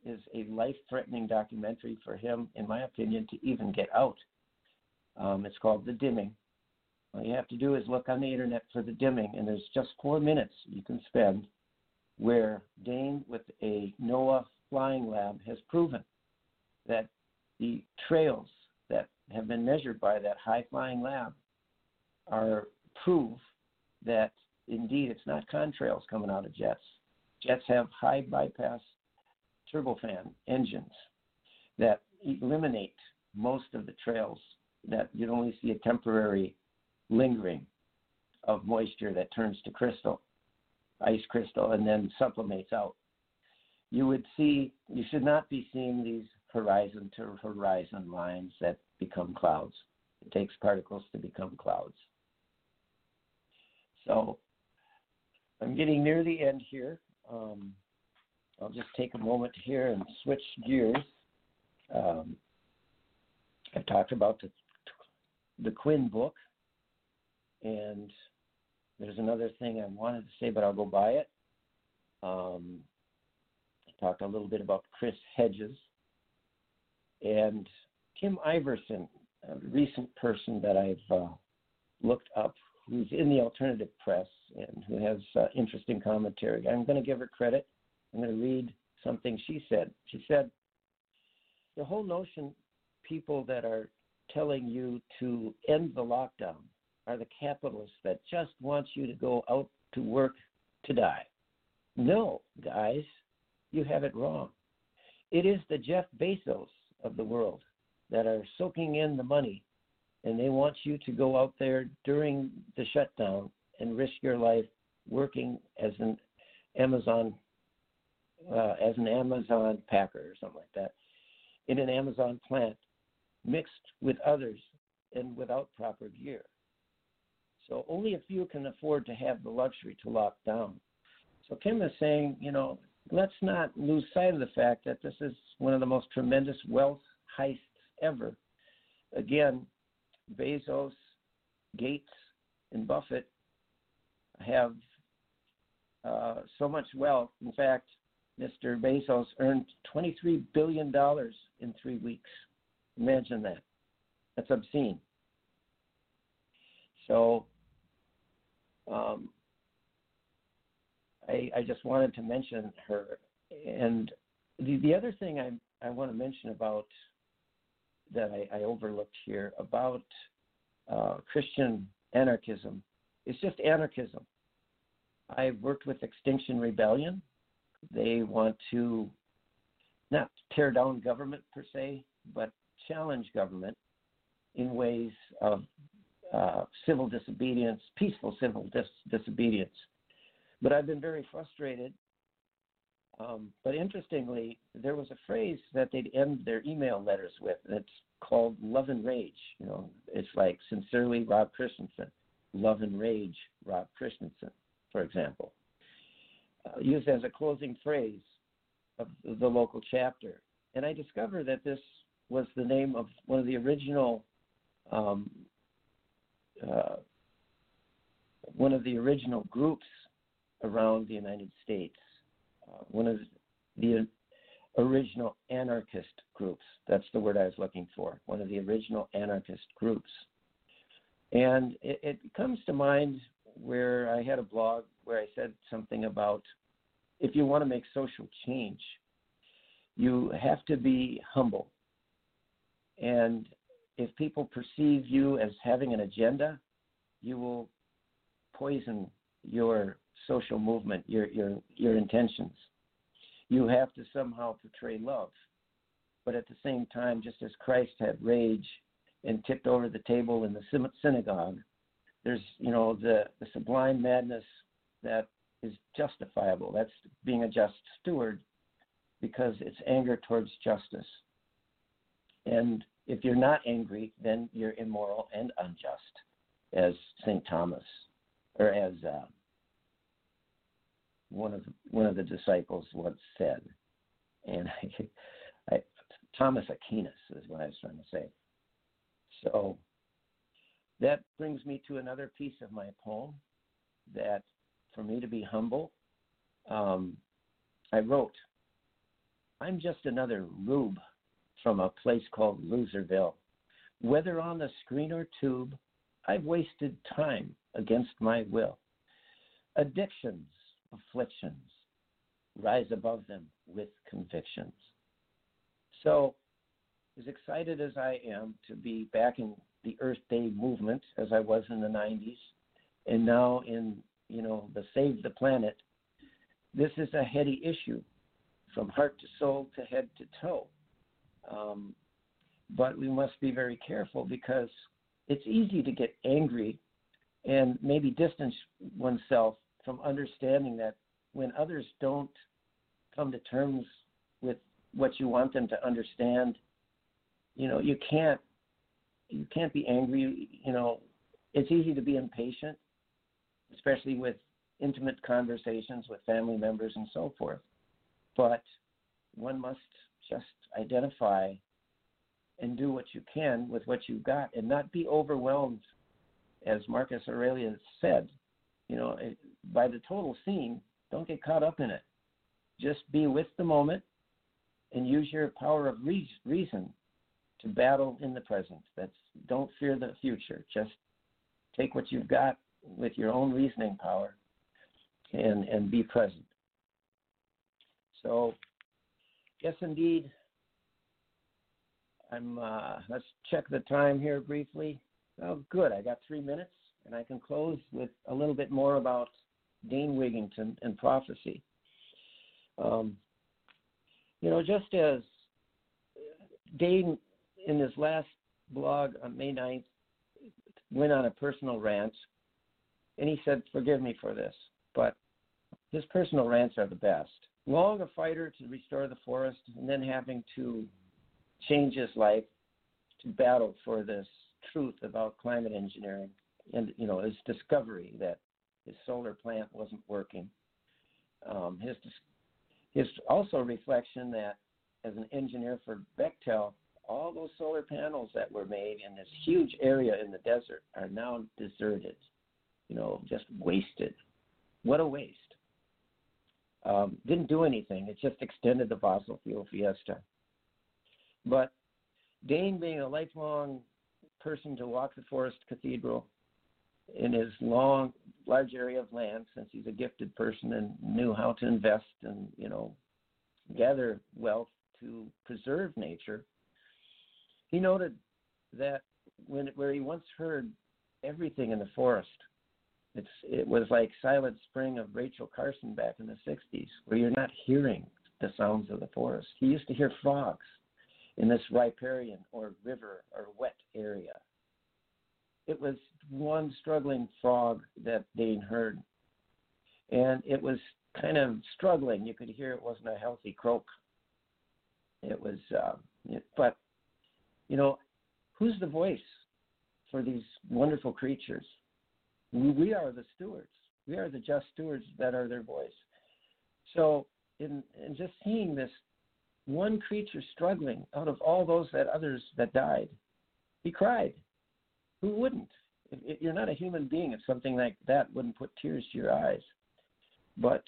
is a life-threatening documentary for him, in my opinion, to even get out. It's called The Dimming. All you have to do is look on the internet for The Dimming, and there's just 4 minutes you can spend where Dane, with a NOAA flying lab, has proven that the trails that have been measured by that high-flying lab are proof that, indeed, it's not contrails coming out of jets. Jets have high bypass turbofan engines that eliminate most of the trails, that you'd only see a temporary lingering of moisture that turns to crystal, ice crystal, and then sublimates out. You should not be seeing these horizon to horizon lines that become clouds. It takes particles to become clouds. So I'm getting near the end here. I'll just take a moment here and switch gears. I've talked about the Quinn book, and there's another thing I wanted to say, but I'll go by it. I talked a little bit about Chris Hedges and Kim Iverson, a recent person that I've looked up, who's in the alternative press and who has interesting commentary. I'm going to give her credit. I'm going to read something she said. She said, the whole notion, people that are telling you to end the lockdown are the capitalists that just want you to go out to work to die. No, guys, you have it wrong. It is the Jeff Bezos of the world that are soaking in the money, and they want you to go out there during the shutdown and risk your life working as an Amazon packer or something like that in an Amazon plant, mixed with others and without proper gear. So only a few can afford to have the luxury to lock down. So Kim is saying, let's not lose sight of the fact that this is one of the most tremendous wealth heists ever. Again, Bezos, Gates, and Buffett have so much wealth. In fact, Mr. Bezos earned $23 billion in 3 weeks. Imagine that. That's obscene. So I just wanted to mention her. And the other thing I want to mention about that I overlooked here about Christian anarchism is just anarchism. I've worked with Extinction Rebellion. They want to not tear down government per se, but challenge government in ways of civil disobedience, peaceful civil disobedience. But I've been very frustrated. But interestingly, there was a phrase that they'd end their email letters with. It's called love and rage. It's like sincerely Rob Christensen, love and rage Rob Christensen, for example, used as a closing phrase of the local chapter. And I discovered that this was the name of one of the original groups around the United States. One of the original anarchist groups. That's the word I was looking for. One of the original anarchist groups. And it comes to mind where I had a blog where I said something about if you want to make social change, you have to be humble. And if people perceive you as having an agenda, you will poison your social movement, your intentions. You have to somehow portray love. But at the same time, just as Christ had rage and tipped over the table in the synagogue, there's, the sublime madness that is justifiable. That's being a just steward because it's anger towards justice. And if you're not angry, then you're immoral and unjust, as St. Thomas, or as one of the disciples once said. And Thomas Aquinas is what I was trying to say. So that brings me to another piece of my poem that for me to be humble, I wrote, I'm just another rube from a place called Loserville. Whether on the screen or tube, I've wasted time against my will. Addictions, afflictions, rise above them with convictions. So, as excited as I am to be back in the Earth Day movement as I was in the 90s, and now in, the Save the Planet, this is a heady issue from heart to soul to head to toe. But we must be very careful because it's easy to get angry and maybe distance oneself from understanding that when others don't come to terms with what you want them to understand, you can't be angry. It's easy to be impatient, especially with intimate conversations with family members and so forth. But one must just identify and do what you can with what you've got and not be overwhelmed, as Marcus Aurelius said, by the total scene. Don't get caught up in it. Just be with the moment and use your power of reason to battle in the present. Don't fear the future. Just take what you've got with your own reasoning power and be present. So, yes, indeed. Let's check the time here briefly. Oh, good. I got 3 minutes, and I can close with a little bit more about Dane Wigington and prophecy. Just as Dane, in his last blog on May 9th, went on a personal rant, and he said, forgive me for this, but his personal rants are the best. Long a fighter to restore the forest, and then having to change his life to battle for this truth about climate engineering and, his discovery that his solar plant wasn't working. His also reflection that as an engineer for Bechtel, all those solar panels that were made in this huge area in the desert are now deserted, just wasted. What a waste. Didn't do anything. It just extended the fossil fuel fiesta. But Dane, being a lifelong person to walk the Forest Cathedral in his large area of land, since he's a gifted person and knew how to invest and, gather wealth to preserve nature, he noted that where he once heard everything in the forest, it was like Silent Spring of Rachel Carson back in the 60s, where you're not hearing the sounds of the forest. He used to hear frogs in this riparian or river or wet area. It was one struggling frog that Dane heard, and it was kind of struggling. You could hear it wasn't a healthy croak. It was, but, who's the voice for these wonderful creatures? We are the stewards. We are the just stewards that are their voice. So in just seeing this one creature struggling out of all those others that died, he cried. Who wouldn't? If you're not a human being, if something like that wouldn't put tears to your eyes. But,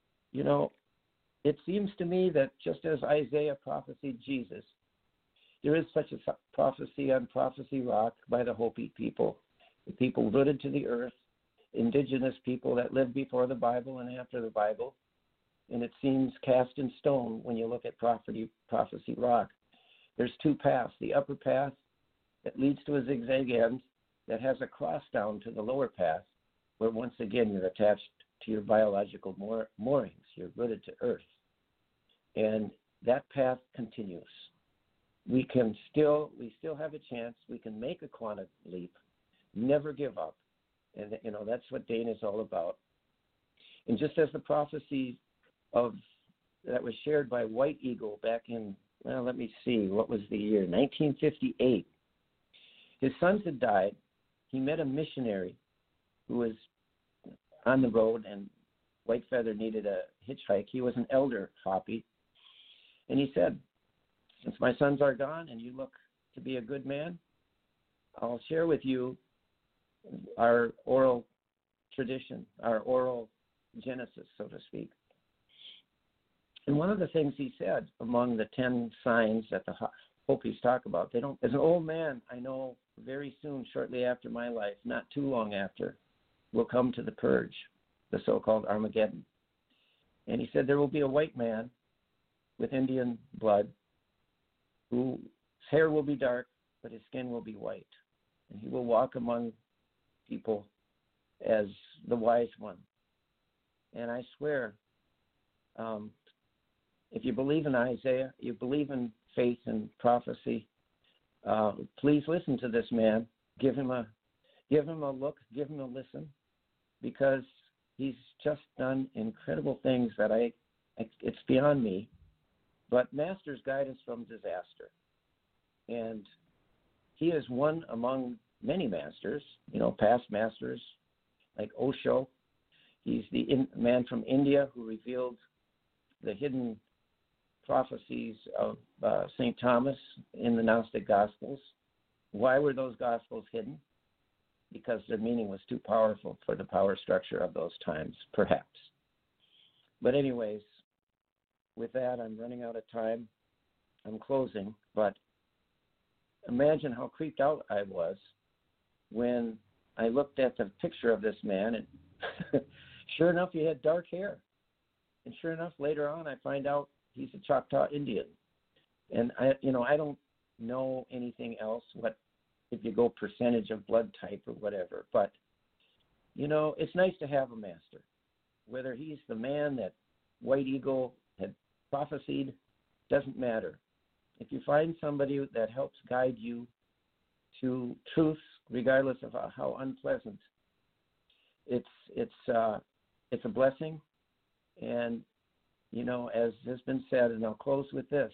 it seems to me that just as Isaiah prophesied Jesus, there is such a prophecy on Prophecy Rock by the Hopi people, the people rooted to the earth, indigenous people that lived before the Bible and after the Bible. And it seems cast in stone when you look at Prophecy Rock. There's two paths. The upper path that leads to a zigzag end that has a cross down to the lower path, where once again you're attached to your biological moorings. You're rooted to earth. And that path continues. We still have a chance. We can make a quantum leap. Never give up. And, that's what Dane is all about. And just as the prophecy that was shared by White Eagle back in, let me see, what was the year? 1958. His sons had died. He met a missionary who was on the road, and White Feather needed a hitchhike. He was an elder Hopi. And he said, since my sons are gone and you look to be a good man, I'll share with you our oral tradition, our oral genesis, so to speak. And one of the things he said among the 10 signs that the Hopis talk about, as an old man, I know very soon, shortly after my life, not too long after, will come to the purge, the so-called Armageddon. And he said there will be a white man with Indian blood whose hair will be dark, but his skin will be white. And he will walk among people as the wise one. And I swear, if you believe in Isaiah, you believe in faith and prophecy, please listen to this man. Give him a look, give him a listen, because he's just done incredible things that it's beyond me. But masters guide us from disaster. And he is one among many masters, past masters like Osho. He's the man from India who revealed the hidden prophecies of St. Thomas in the Gnostic Gospels. Why were those Gospels hidden? Because their meaning was too powerful for the power structure of those times, perhaps. But anyways, with that, I'm running out of time. I'm closing, but imagine how creeped out I was when I looked at the picture of this man, and sure enough, he had dark hair. And sure enough, later on, I find out he's a Choctaw Indian. And I don't know anything else, if you go percentage of blood type or whatever. But, it's nice to have a master. Whether he's the man that White Eagle had prophesied, doesn't matter. If you find somebody that helps guide you to truth, regardless of how unpleasant, it's a blessing. And, as has been said, and I'll close with this,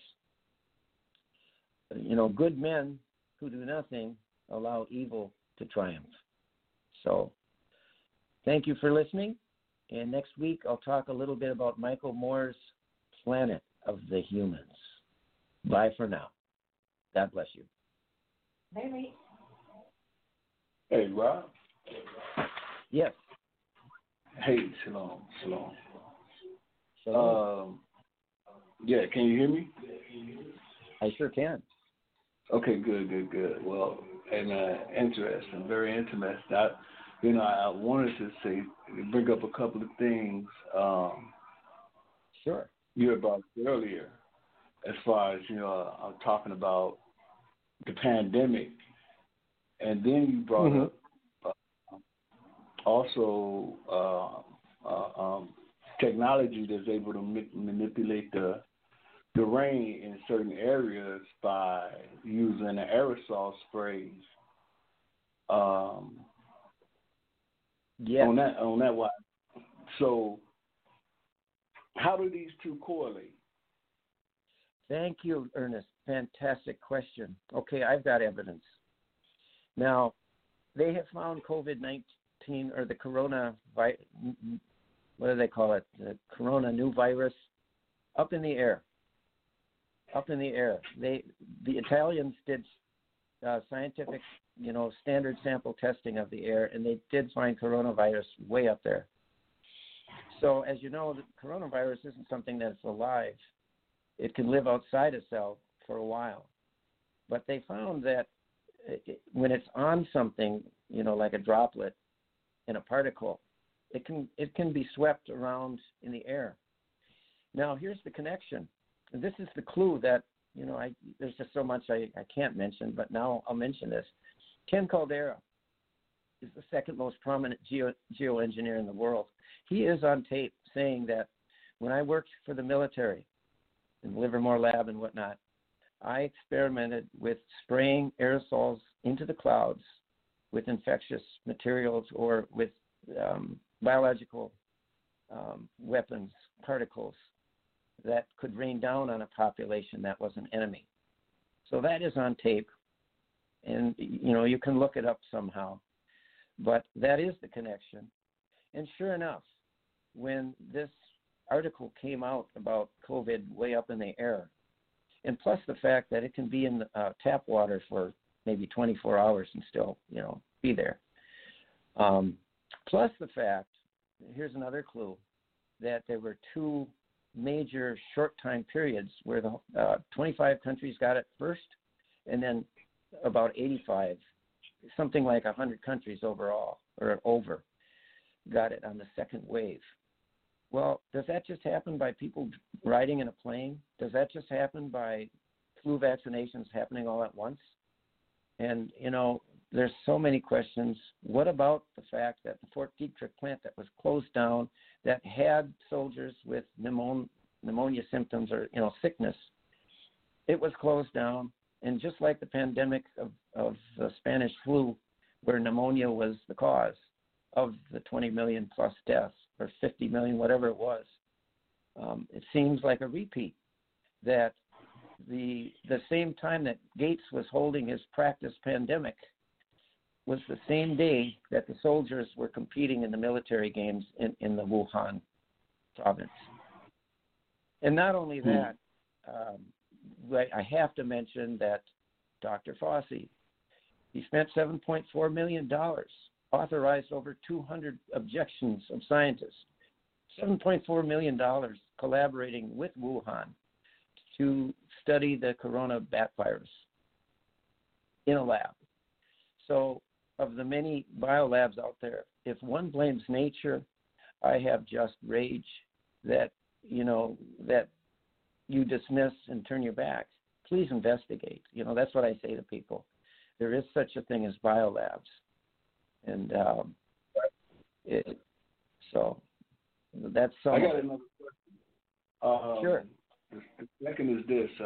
good men who do nothing allow evil to triumph. So thank you for listening. And next week, I'll talk a little bit about Michael Moore's Planet of the Humans. Bye for now. God bless you. Maybe. Hey, Rob. Yes. Hey, shalom. Shalom. Yeah, can you hear me? I sure can. Okay, good. Well, and interesting, very interesting. I wanted to bring up a couple of things. Sure. You brought earlier, as far as I'm talking about the pandemic, and then you brought up also technology that's able to manipulate the rain in certain areas by using an aerosol sprays. Yes. On that one. So, how do these two correlate? Thank you, Ernest. Fantastic question. Okay, I've got evidence. Now, they have found COVID-19 or the corona, what do they call it? The corona new virus up in the air. The Italians did scientific, standard sample testing of the air, and they did find coronavirus way up there. So, as you know, the coronavirus isn't something that's alive. It can live outside a cell for a while. But they found that when it's on something, like a droplet in a particle, it can be swept around in the air. Now, here's the connection. And this is the clue that, there's just so much I can't mention, but now I'll mention this. Ken Caldera is the second most prominent geoengineer in the world. He is on tape saying that when I worked for the military in Livermore Lab and whatnot, I experimented with spraying aerosols into the clouds with infectious materials or with biological weapons, particles that could rain down on a population that was an enemy. So that is on tape, and you can look it up somehow. But that is the connection. And sure enough, when this article came out about COVID way up in the air, and plus the fact that it can be in tap water for maybe 24 hours and still, be there. Plus the fact, here's another clue, that there were two major short time periods where the 25 countries got it first, and then about 85, something like 100 countries overall, or over, got it on the second wave. Well, does that just happen by people riding in a plane? Does that just happen by flu vaccinations happening all at once? And, there's so many questions. What about the fact that the Fort Detrick plant that was closed down, that had soldiers with pneumonia symptoms or, sickness, it was closed down. And just like the pandemic of the Spanish flu, where pneumonia was the cause of the 20 million plus deaths, or 50 million, whatever it was, it seems like a repeat, that the same time that Gates was holding his practice pandemic was the same day that the soldiers were competing in the military games in the Wuhan province. And not only that, I have to mention that Dr. Fauci, he spent $7.4 million, authorized over 200 objections of scientists, $7.4 million collaborating with Wuhan to study the corona bat virus in a lab. So of the many biolabs out there, if one blames nature, I have just rage that, that you dismiss and turn your back. Please investigate. That's what I say to people. There is such a thing as biolabs. And so that's so. I got another question. Sure. The second is this.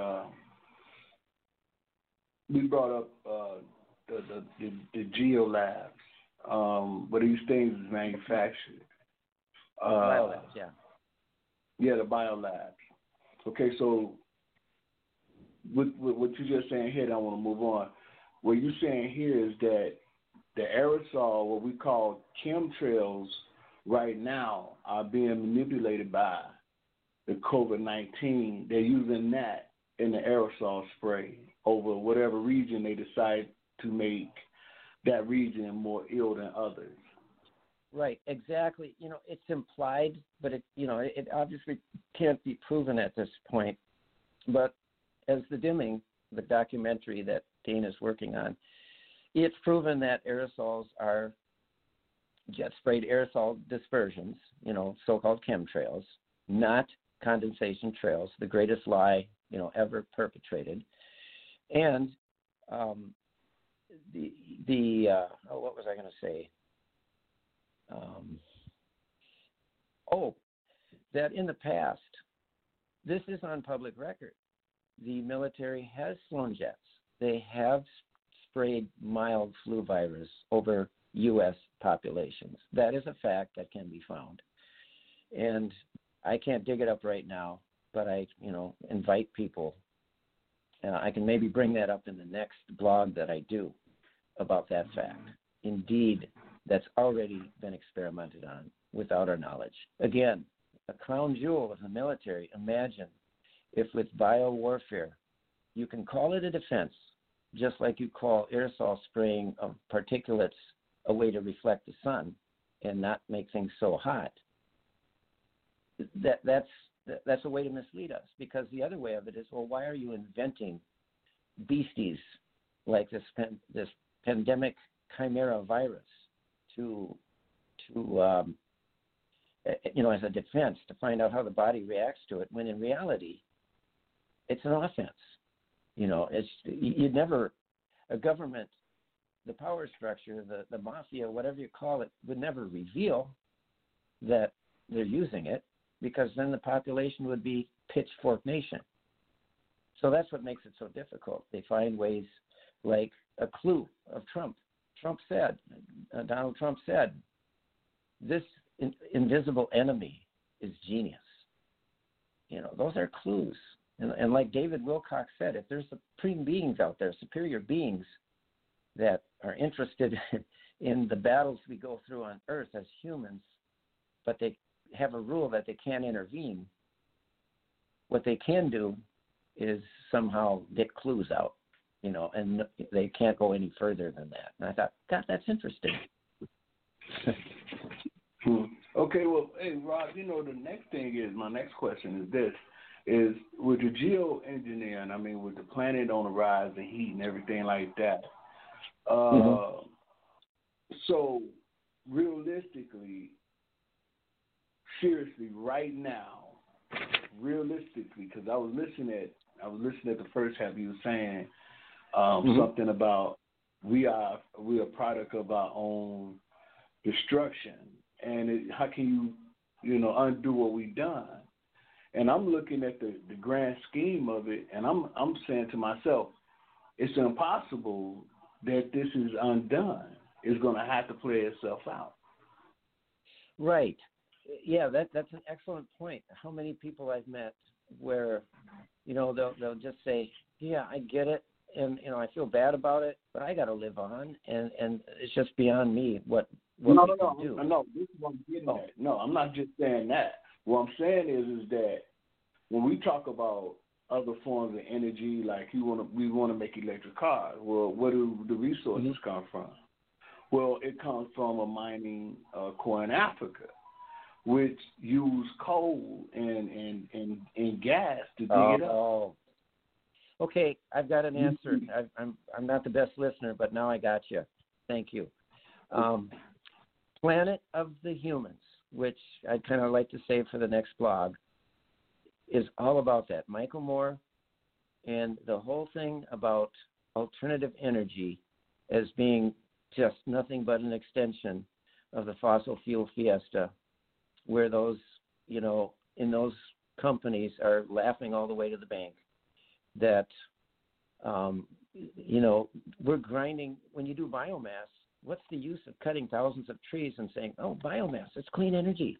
We brought up the geolabs, where these things is manufactured. Biolabs, yeah. Yeah, the biolabs. Okay, so with what you're just saying here, I want to move on. What you're saying here is that the aerosol, what we call chemtrails, right now are being manipulated by the COVID-19. They're using that in the aerosol spray over whatever region they decide to make that region more ill than others. Right, exactly. It's implied, but it obviously can't be proven at this point. But as the Dimming, the documentary that Dane is working on, it's proven that aerosols are jet sprayed aerosol dispersions, so-called chemtrails, not condensation trails, the greatest lie, ever perpetrated. And what was I going to say? That in the past, this is on public record, the military has flown jets. They have sprayed mild flu virus over U.S. populations. That is a fact that can be found. And I can't dig it up right now, but I, invite people. I can maybe bring that up in the next blog that I do about that fact. Indeed, that's already been experimented on without our knowledge. Again, a crown jewel of the military. Imagine if with biowarfare, you can call it a defense, just like you call aerosol spraying of particulates a way to reflect the sun and not make things so hot. That's a way to mislead us, because the other way of it is, well, why are you inventing beasties like this pandemic chimera virus to as a defense to find out how the body reacts to it, when in reality it's an offense. You'd never, a government, the power structure, the mafia, whatever you call it, would never reveal that they're using it, because then the population would be pitchfork nation. So that's what makes it so difficult. They find ways, like a clue of Trump. Donald Trump said, this invisible enemy is genius. Those are clues. And like David Wilcock said, if there's supreme beings out there, superior beings that are interested in the battles we go through on Earth as humans, but they have a rule that they can't intervene, what they can do is somehow get clues out, and they can't go any further than that. And I thought, God, that's interesting. Okay, Okay, well, hey, Rob, the next thing is, my next question is this, is with the geoengineering, I mean, with the planet on the rise, the heat and everything like that, so realistically, seriously, right now, because I was listening at the first half, you were saying something about we are a product of our own destruction, and how can you undo what we've done? And I'm looking at the grand scheme of it, and I'm saying to myself, it's impossible that this is undone. It's going to have to play itself out. Right. Yeah, that's an excellent point. How many people I've met where, they'll just say, yeah, I get it, and I feel bad about it, but I got to live on, and it's just beyond me what we can do. No, this is what I'm getting at. No, I'm not just saying that. What I'm saying is that when we talk about other forms of energy, like we want to make electric cars, well, where do the resources come from? Well, it comes from a mining core in Africa, which use coal and gas to dig it up. Oh. Okay, I've got an answer. I'm not the best listener, but now I got you. Thank you. Planet of the Humans, which I'd kind of like to save for the next blog, is all about that. Michael Moore and the whole thing about alternative energy as being just nothing but an extension of the fossil fuel fiesta, where those, in those companies are laughing all the way to the bank that, we're grinding. When you do biomass, what's the use of cutting thousands of trees and saying, oh, biomass, it's clean energy?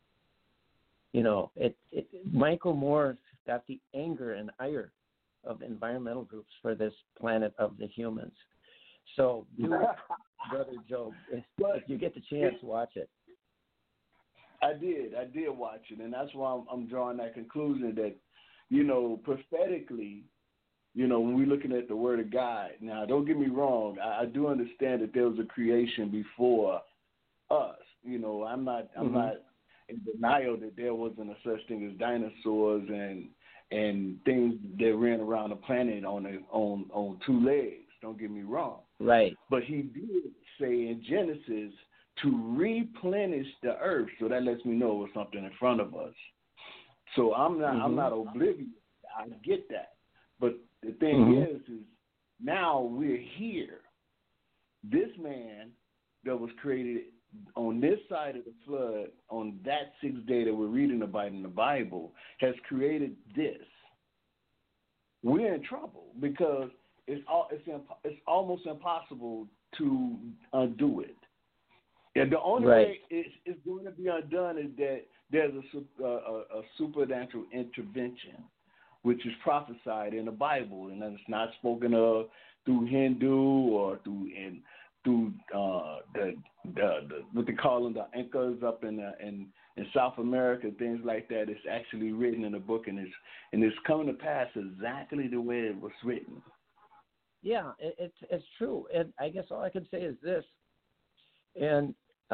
Michael Moore got the anger and ire of environmental groups for this Planet of the Humans. So, Brother Joe, if you get the chance, watch it. I did watch it, and that's why I'm drawing that conclusion that, prophetically, when we're looking at the Word of God. Now, don't get me wrong, I do understand that there was a creation before us. I'm not in denial that there wasn't a such thing as dinosaurs and things that ran around the planet on two legs. Don't get me wrong. Right. But he did say in Genesis to replenish the earth, so that lets me know it's something in front of us. So I'm not oblivious. I get that. But the thing is now we're here. This man that was created on this side of the flood, on that sixth day that we're reading about in the Bible, has created this. We're in trouble because it's almost impossible to undo it. And the only way it's going to be undone is that there's a supernatural intervention, which is prophesied in the Bible, and it's not spoken of through Hindu or through the what they call them, the Incas up in South America, things like that. It's actually written in a book, and it's coming to pass exactly the way it was written. Yeah, it's true, and I guess all I can say is this, and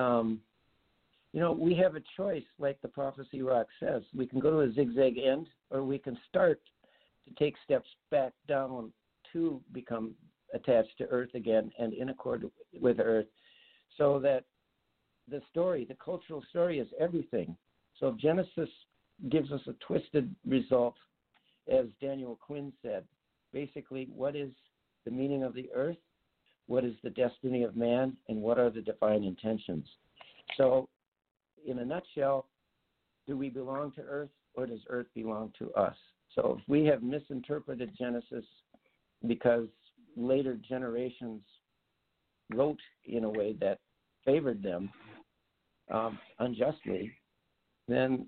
we have a choice, like the Prophecy Rock says. We can go to a zigzag end, or we can start to take steps back down to become attached to Earth again and in accord with Earth, so that the cultural story is everything. So if Genesis gives us a twisted result, as Daniel Quinn said, basically what is the meaning of the earth, what is the destiny of man, and what are the divine intentions. So in a nutshell, do we belong to Earth, or does Earth belong to us? So if we have misinterpreted Genesis because later generations wrote in a way that favored them unjustly, then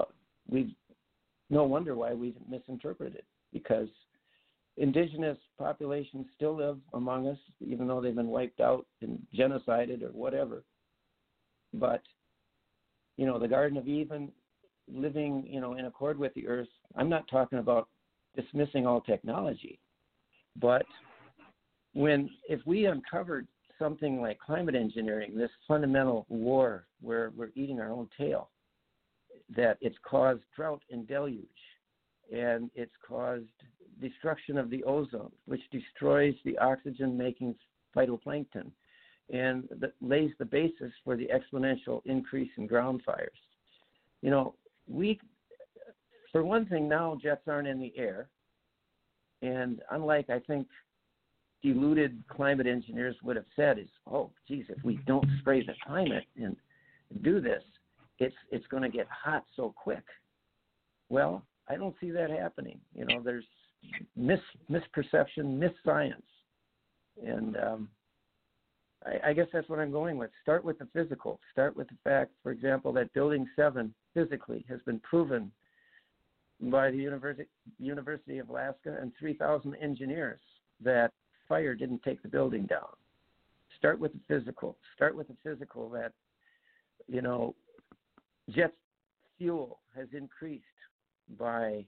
no wonder why we misinterpret it, because indigenous populations still live among us, even though they've been wiped out and genocided or whatever. But, the Garden of Eden, living, in accord with the earth, I'm not talking about dismissing all technology, but if we uncovered something like climate engineering, this fundamental war where we're eating our own tail, that it's caused drought and deluge, and it's caused destruction of the ozone, which destroys the oxygen-making phytoplankton and that lays the basis for the exponential increase in ground fires. You know, for one thing, now jets aren't in the air, and unlike, I think, deluded climate engineers would have said is, oh, geez, if we don't spray the climate and do this, it's going to get hot so quick. Well, I don't see that happening. You know, there's misperception, misscience, and I guess that's what I'm going with. Start with the physical. Start with the fact, for example, that Building 7 physically has been proven by the University of Alaska and 3,000 engineers that fire didn't take the building down. Start with the physical. Start with the physical that, you know, jet fuel has increased by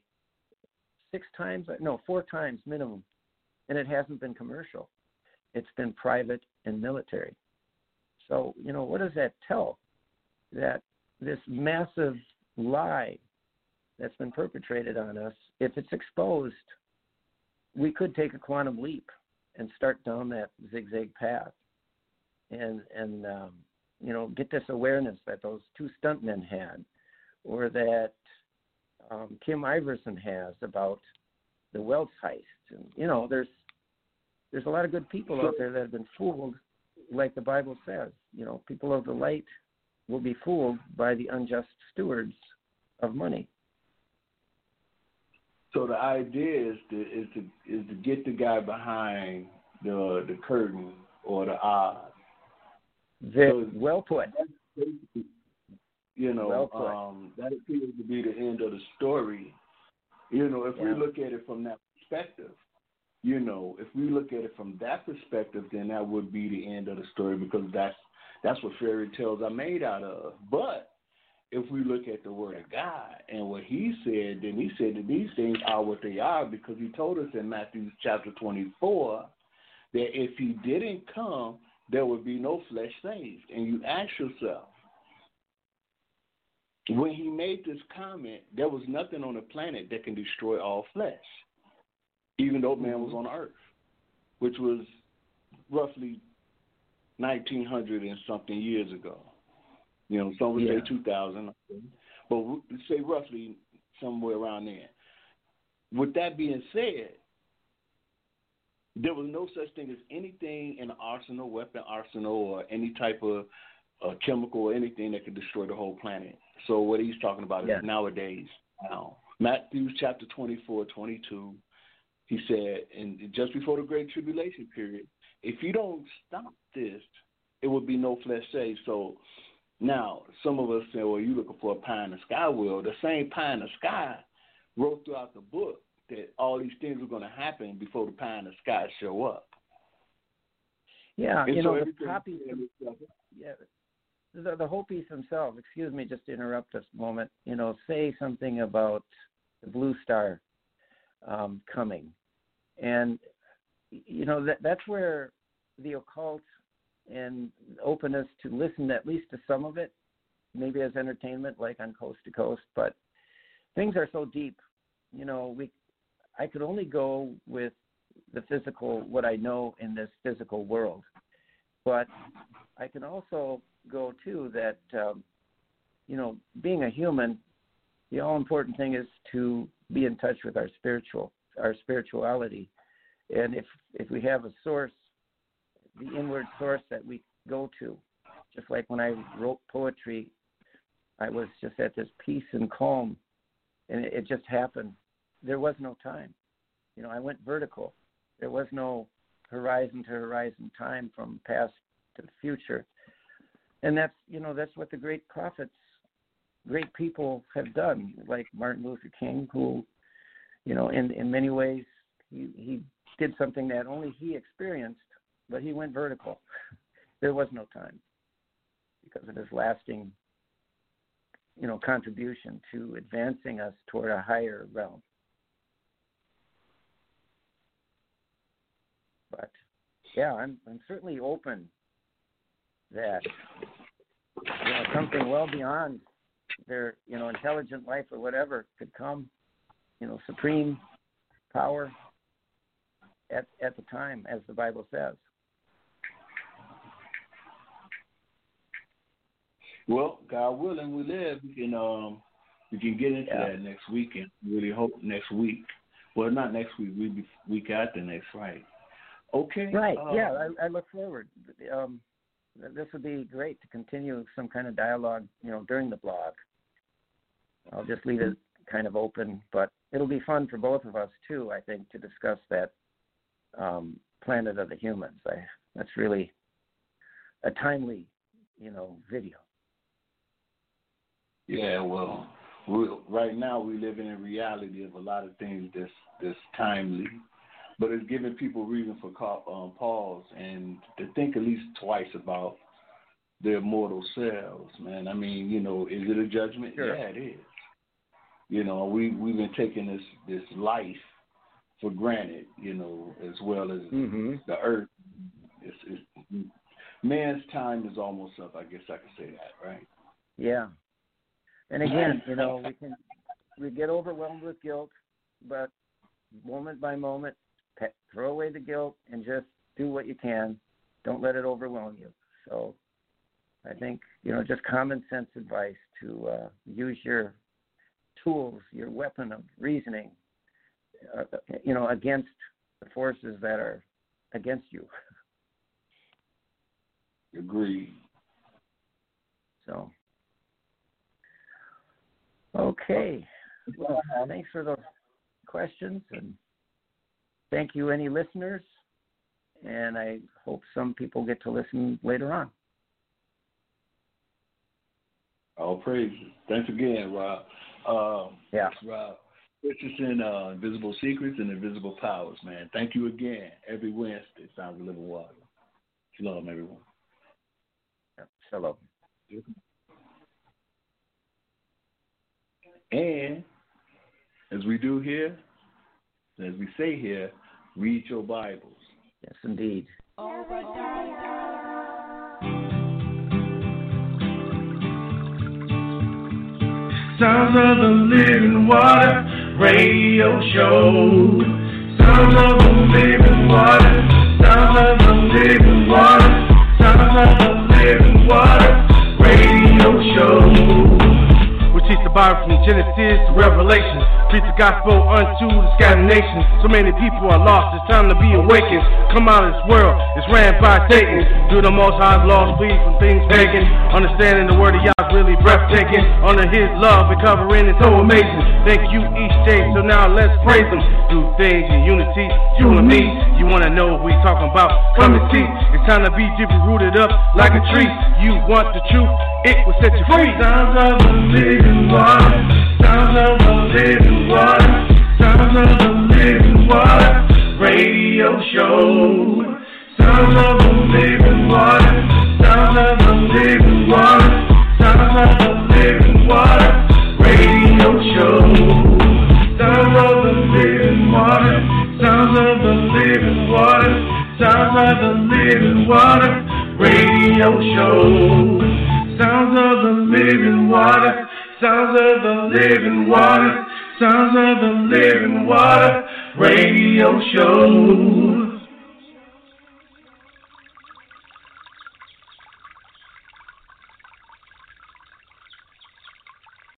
4 times minimum, and it hasn't been commercial. It's been private and military. So, you know, what does that tell? That this massive lie that's been perpetrated on us, if it's exposed, we could take a quantum leap and start down that zigzag path and you know, get this awareness that those 2 stuntmen had, or that Kim Iverson has about the Welch heist. And, you know, there's a lot of good people out there that have been fooled, like the Bible says. You know, people of the light will be fooled by the unjust stewards of money. So the idea is to get the guy behind the curtain or the odds. Well put. You know, well put. That appears to be the end of the story. You know, if we look at it from that perspective, you know, if we look at it from that perspective, then that would be the end of the story, because that's what fairy tales are made out of. But if we look at the Word of God and what He said, then He said that these things are what they are, because He told us in Matthew chapter 24 that if He didn't come, there would be no flesh saved. And you ask yourself, when He made this comment, there was nothing on the planet that can destroy all flesh, even though man was on earth, which was roughly 1,900 and something years ago. You know, some would say 2,000, but we say roughly somewhere around there. With that being said, there was no such thing as anything in an arsenal, weapon arsenal, or any type of chemical or anything that could destroy the whole planet. So what he's talking about is nowadays. Now, Matthew chapter 24, 22, he said, and just before the Great Tribulation period, if you don't stop this, it will be no flesh saved. So now, some of us say, well, you're looking for a pie in the sky. Well, the same pie in the sky wrote throughout the book that all these things were going to happen before the pie in the sky show up. Yeah, and you so know, the Hopis, the Hopis themselves, excuse me, just to interrupt us a moment, you know, say something about the blue star coming. And, you know, that's where the occult and openness to listen at least to some of it, maybe as entertainment, like on Coast to Coast, but things are so deep. You know, I could only go with the physical, what I know in this physical world, but I can also go too that, you know, being a human, the all important thing is to be in touch with our spirituality. And if we have a source, the inward source that we go to, just like when I wrote poetry, I was just at this peace and calm, and it just happened. There was no time. You know, I went vertical. There was no horizon to horizon time from past to the future. And that's, you know, that's what the great prophets, great people have done, like Martin Luther King, who, you know, in many ways, he did something that only he experienced, but he went vertical. There was no time because of his lasting, you know, contribution to advancing us toward a higher realm. But yeah, I'm certainly open that something well beyond their intelligent life or whatever could come, supreme power at the time, as the Bible says. Well, God willing, we live. We can get into that next weekend. Really hope next week. Well, not next week. Week after next, right? Okay. Right. I look forward. This would be great to continue some kind of dialogue, during the blog. I'll just leave it kind of open, but it'll be fun for both of us too, I think, to discuss that Planet of the Humans. That's really a timely, video. Yeah, well, right now we live in a reality of a lot of things that's timely, but it's giving people reason for pause and to think at least twice about their mortal selves, man. I mean, is it a judgment? Sure. Yeah, it is. We've been taking this life for granted, as well as the earth. Man's time is almost up. I guess I can say that, right? Yeah. And again, we get overwhelmed with guilt, but moment by moment, throw away the guilt and just do what you can. Don't let it overwhelm you. So I think, just common sense advice to use your tools, your weapon of reasoning, against the forces that are against you. Agreed. So, okay. Well, thanks for those questions, and thank you, any listeners, and I hope some people get to listen later on. All praises. Thanks again, Rob. Rob Richardson, Invisible Secrets and Invisible Powers, man. Thank you again. Every Wednesday, Sounds of Living Water. Shalom, everyone. Shalom. And as we do here, as we say here, read your Bibles. Yes, indeed. Sounds of the Living Water Radio Show. Sounds of the Living Water. Sounds of the Living Water. Sounds of the Living Water Radio Show. We teach the Bible from Genesis to Revelation. Preach the gospel unto the scattered nations. So many people are lost, it's time to be awakened. Come out of this world, it's ran by Satan. Do the Most High's laws, flee from things pagan. Understanding the word of Yah's really breathtaking. Under his love and covering is so amazing. Thank you each day, so now let's praise him. Do things in unity, you and me. You wanna know what we talking about? Come and see. It's time to be deeply rooted up like a tree. You want the truth, it will set you free. Sounds of the living water. Sounds of the living water. Sounds of the living water radio show. Sounds of the living water. Sounds of the living water. Sounds of the living water radio show. Sounds of the living water. Sounds of the living water. Sounds of the living water radio show. Sounds of the living water. Sounds of the living water. Sounds of the living water radio show.